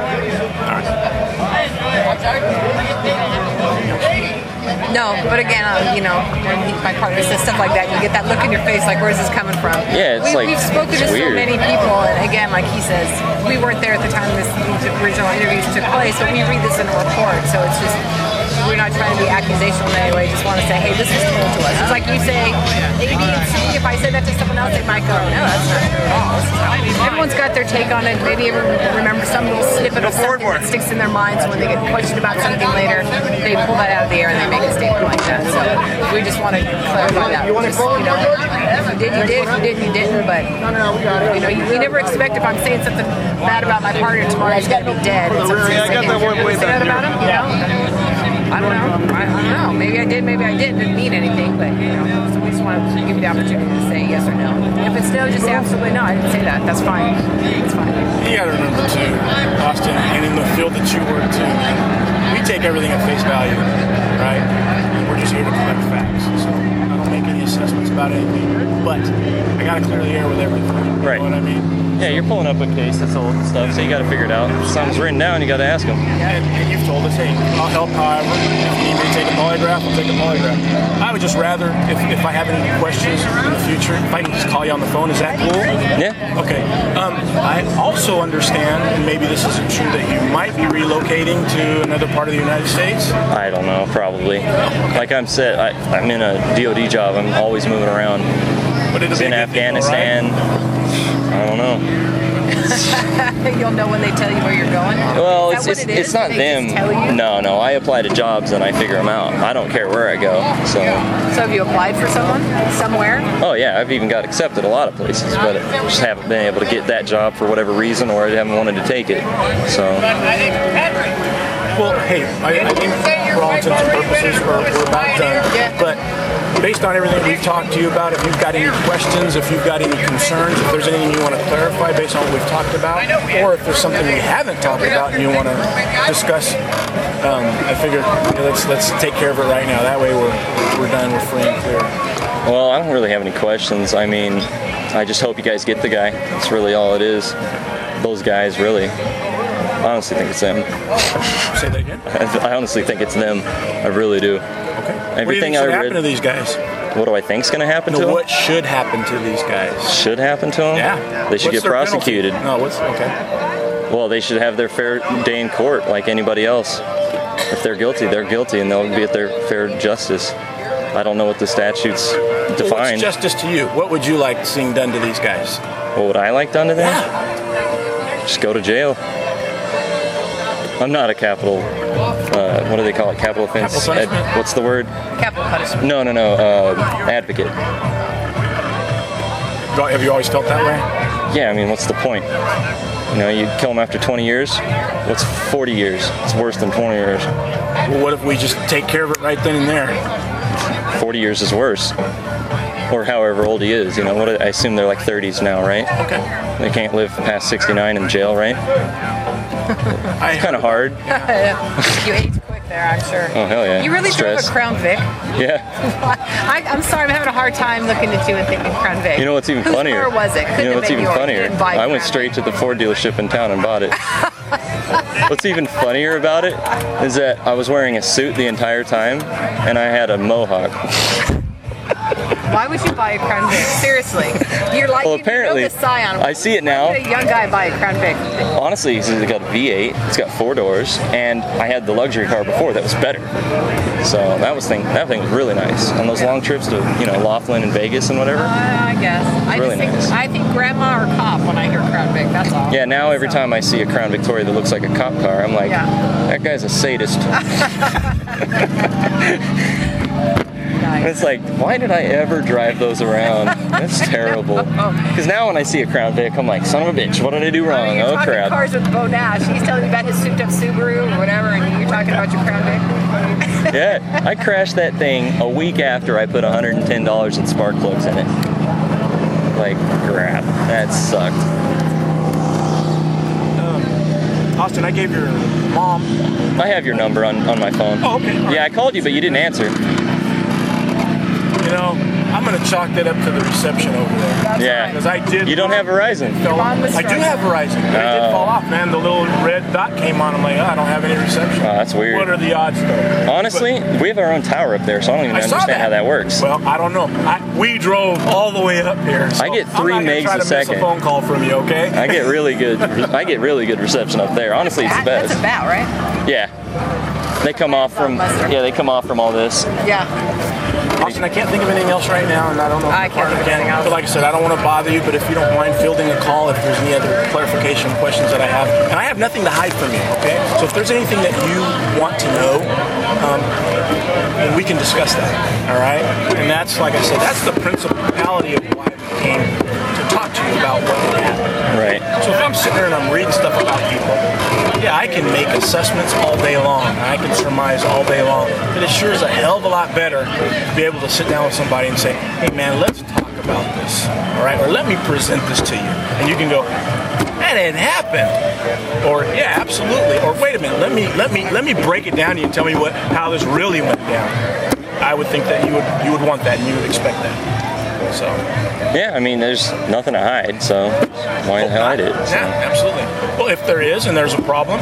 No, but again, uh, you know, when he, my partner says stuff like that, you get that look in your face, like, where's this coming from? Yeah, it's we, like, we've spoken to it's so weird. many people, and again, like he says, we weren't there at the time this, these original interviews took place, but we read this in a report, so it's just, we're not trying to be accusational in any way, just want to say, hey, this was told to us. It's like you say, A, B, and C, if I said that to someone else, they might go, no, that's not true at all. This is how it is. Everyone's got their take on it, maybe everyone remembers some little snippet of something that sticks in their mind, so when they get questioned about something later, they pull that out of the air and they make a statement like that. So we just want to clarify that. Just, you know, if you did, you did. If you didn't, you didn't. But you know, you, you never expect if I'm saying something bad about my partner tomorrow, he's got to be dead. It's something to say, hey, you're going to say that about him, you know? I don't know. I, I don't know. Maybe I did. Maybe I didn't. Didn't mean anything. But you know, so we just want to give you the opportunity to say yes or no. If it's no, just say absolutely no. I didn't say that. That's fine. It's fine. You gotta remember too, Austin, and in the field that you work too, man, we take everything at face value, right? And we're just here to collect facts. So I don't make any assessments about anything, but I gotta clear the air with everything. You Right. know what I mean? Yeah, you're pulling up a case that's old and stuff, so you got to figure it out. If something's written down, you got to ask them. And, and you've told us, hey, I'll help however. If you need me to take a polygraph, I'll take a polygraph. I would just rather, if, if I have any questions in the future, if I can just call you on the phone, is that cool? Yeah. Okay. Um, I also understand, and maybe this isn't true, that you might be relocating to another part of the United States. I don't know, probably. Like I'm said, I, I'm in a D O D job. I'm always moving around. But it'll It's be in a good deal, Afghanistan. right? I don't know. You'll know when they tell you where you're going. Well, Is it's that it's, what it is? it's not They them. just tell you? No, no. I apply to jobs and I figure them out. I don't care where I go. So, So have you applied for someone somewhere? oh yeah, I've even got accepted a lot of places, but just haven't been able to get that job for whatever reason, or I haven't wanted to take it. So, Well, hey, I, I think for all intents and purposes, we're, we're about done. But based on everything we've talked to you about, if you've got any questions, if you've got any concerns, if there's anything you want to clarify based on what we've talked about, or if there's something we haven't talked about and you want to discuss, um, I figured you know, let's let's take care of it right now. That way we're we're done, we're free and clear. well, I don't really have any questions. I mean, I just hope you guys get the guy. That's really all it is. Those guys, really. I honestly think it's them. Say that again. I honestly think it's them. I really do. Okay. Everything what do you think I should read. happen to these guys? What do I think's going to happen to No, them? what should happen to these guys? Should happen to them? Yeah. They should What's get their penalty? prosecuted. No, what's okay? Well, they should have their fair day in court like anybody else. If they're guilty, they're guilty, and they'll get their fair justice. I don't know what the statutes define. Well, what's justice to you? What would you like seeing done to these guys? What would I like done to them? Yeah. Just go to jail. I'm not a capital, uh, what do they call it? Capital offense? Capital punishment? Ad, what's the word? Capital punishment. No, no, no. Uh, advocate. Have you always felt that way? Yeah, I mean, what's the point? You know, you kill them after twenty years. What's forty years? It's worse than twenty years. Well, what if we just take care of it right then and there? forty years is worse. Or however old he is. You know, what? I assume they're like thirties now, right? Okay. They can't live past sixty-nine in jail, right? It's kind of hard. You age quick there, I'm sure. Oh, hell yeah. You really Stress. drove a Crown Vic? Yeah. I, I'm sorry, I'm having a hard time looking at you and thinking Crown Vic. You know what's even Whose funnier? car was it? Couldn't You know have what's been even yours. You funnier? didn't buy I went Crown straight Vic. to the Ford dealership in town and bought it. What's even funnier about it is that I was wearing a suit the entire time and I had a mohawk. Why would you buy a Crown Vic? Seriously. You're like, Well, you apparently, know the Scion. I see it now. Why would a young guy buy a Crown Vic? Honestly, it's got a V eight, it's got four doors, and I had the luxury car before that was better. So that was thing. That thing was really nice on those long trips to, you know, Laughlin and Vegas and whatever. Uh, I guess. I Really just think, nice. I think grandma or cop when I hear Crown Vic, that's all. Yeah, now every So- time I see a Crown Victoria that looks like a cop car, I'm like, Yeah. that guy's a sadist. Nice. It's like, why did I ever drive those around? That's terrible. Because now when I see a Crown Vic, I'm like, son of a bitch, what did I do I wrong? mean, you're Oh talking crap. cars with Bo Nash. He's telling you about his souped-up Subaru or whatever, and you're talking about your Crown Vic. Yeah, I crashed that thing a week after I put one hundred ten dollars in spark plugs in it. Like, crap. That sucked. Austin, I gave your mom. I have your number on, on my phone. Oh, okay. All Yeah, I called you, but you didn't answer. You know, I'm going to chalk that up to the reception over there. Yeah. Because I did. You don't have Verizon. Fell- mom was I do stressed. have Verizon, but it did Oh. fall off, man. The little red dot came on. I'm like, oh, I don't have any reception. Oh, that's weird. What are the odds, though? Honestly, we have our own tower up there, so I don't even I saw understand that. how that works. Well, I don't know. I, we drove all the way up here. So I get I'm three not gonna megs try a to second. Miss a phone call from you, okay? I get really good. I get really good reception up there. Honestly, it's the That- best. That's about, right? Yeah. They come off from. Mustard. Yeah, they come off from all this. Yeah. Austin, I can't think of anything else right now, and I don't know. if I the can't partner think of anything can. else. But like I said, I don't want to bother you, but if you don't mind fielding a call, if there's any other clarification questions that I have, and I have nothing to hide from you, okay? So if there's anything that you want to know, um, then we can discuss that, all right? And that's, like I said, that's the principality of why we came to talk to you about what had happened. Right. So if I'm sitting there and I'm reading stuff about people, yeah, I can make assessments all day long. I can surmise all day long. But it sure is a hell of a lot better to be able to sit down with somebody and say, hey man, let's talk about this. All right? Or let me present this to you. And you can go, that didn't happen. Or yeah, absolutely. Or wait a minute, let me let me let me break it down to you and tell me what how this really went down. I would think that you would you would want that and you would expect that. So Yeah, I mean, there's nothing to hide, so why the hell hide it? So. yeah, absolutely. Well, if there is and there's a problem,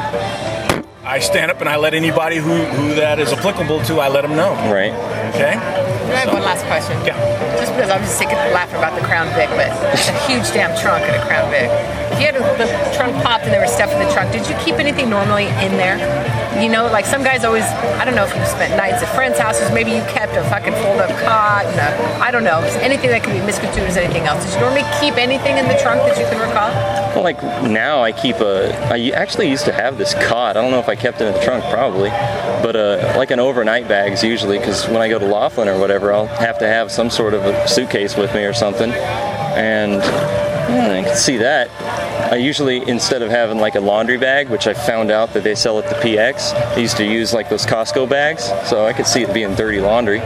I stand up and I let anybody who, who that is applicable to, I let them know. Right. Okay? I have one last question. Yeah. Just because I'm just sick of laughing about the Crown Vic, but it's a huge damn trunk in a Crown Vic. If you had a, the trunk popped and there was stuff in the trunk, did you keep anything normally in there? You know, like some guys always, I don't know if you spent nights at friends' houses, maybe you kept a fucking fold-up cot, and a, I don't know, anything that could be misconstrued as anything else. Did you normally keep anything in the trunk that you can recall? Well, like now I keep a. I actually used to have this cot. I don't know if I kept it in the trunk, probably, but uh, like an overnight bags usually, because when I go to Laughlin or whatever, I'll have to have some sort of a suitcase with me or something, and yeah, I can see that. I usually, instead of having like a laundry bag, which I found out that they sell at the P X, I used to use like those Costco bags, so I could see it being dirty laundry.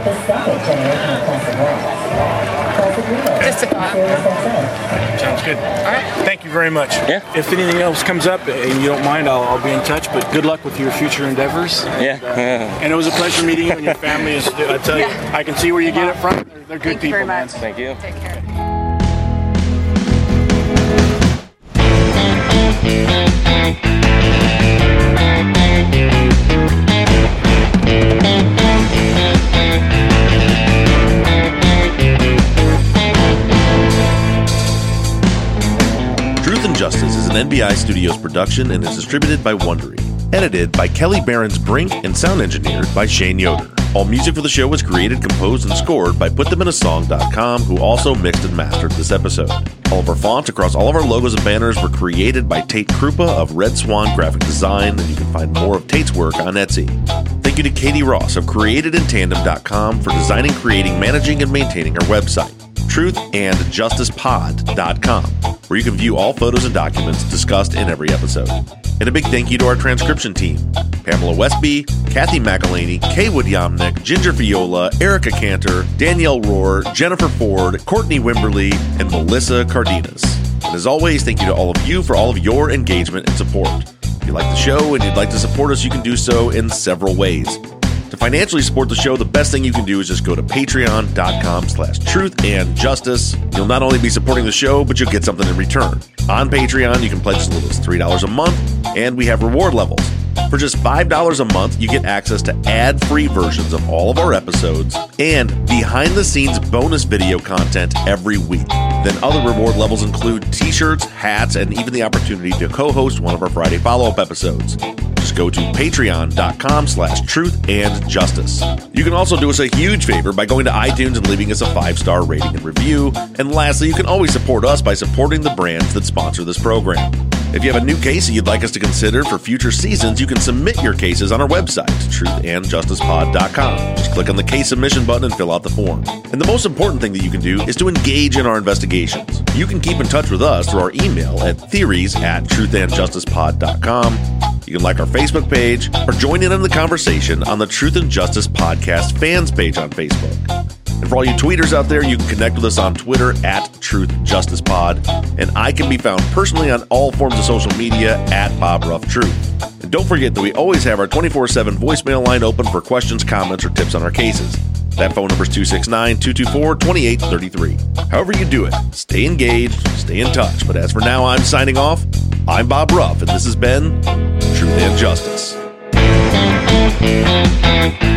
Just a thought. Sounds good. All right. Thank you very much. Yeah. If anything else comes up and you don't mind, I'll, I'll be in touch, but good luck with your future endeavors. Yeah. And it was a pleasure meeting you, and your family is, I tell you, Yeah. I can see where you get it from. They're, they're good Thank you people, very man. much. Thank you. Take care. Truth and Justice is an N B I Studios production and is distributed by Wondery. Edited by Kelly Behrens Brink and sound engineered by Shane Yoder. All music for the show was created, composed, and scored by put them in a song dot com, who also mixed and mastered this episode. All of our fonts across all of our logos and banners were created by Tate Krupa of Red Swan Graphic Design, and you can find more of Tate's work on Etsy. Thank you to Katie Ross of created in tandem dot com for designing, creating, managing, and maintaining our website. truth and justice pod dot com, where you can view all photos and documents discussed in every episode. And a big thank you to our transcription team: Pamela Westby, Kathy McElhaney, Kaywood Yomnick, Ginger Viola, Erica Cantor, Danielle Rohr, Jennifer Ford, Courtney Wimberly, and Melissa Cardenas. And as always, thank you to all of you for all of your engagement and support. If you like the show and you'd like to support us, you can do so in several ways. To financially support the show, the best thing you can do is just go to patreon dot com slash truth and justice. You'll not only be supporting the show, but you'll get something in return. On Patreon, you can pledge as little as three dollars a month, and we have reward levels. For just five dollars a month, you get access to ad-free versions of all of our episodes and behind-the-scenes bonus video content every week. Then other reward levels include t-shirts, hats, and even the opportunity to co-host one of our Friday follow-up episodes. Just go to patreon dot com slash truth and justice. You can also do us a huge favor by going to iTunes and leaving us a five-star rating and review. And lastly, you can always support us by supporting the brands that sponsor this program. If you have a new case that you'd like us to consider for future seasons, you can submit your cases on our website, truth and justice pod dot com. Just click on the case submission button and fill out the form. And the most important thing that you can do is to engage in our investigations. You can keep in touch with us through our email at theories at truth and justice pod dot com. You can like our Facebook page or join in on the conversation on the Truth and Justice Podcast fans page on Facebook. And for all you tweeters out there, you can connect with us on Twitter at Truth Justice Pod. And I can be found personally on all forms of social media at Bob Ruff Truth. And don't forget that we always have our twenty-four seven voicemail line open for questions, comments, or tips on our cases. That phone number is two six nine, two two four, two eight three three. However you do it, stay engaged, stay in touch. But as for now, I'm signing off. I'm Bob Ruff, and this has been Truth and Justice.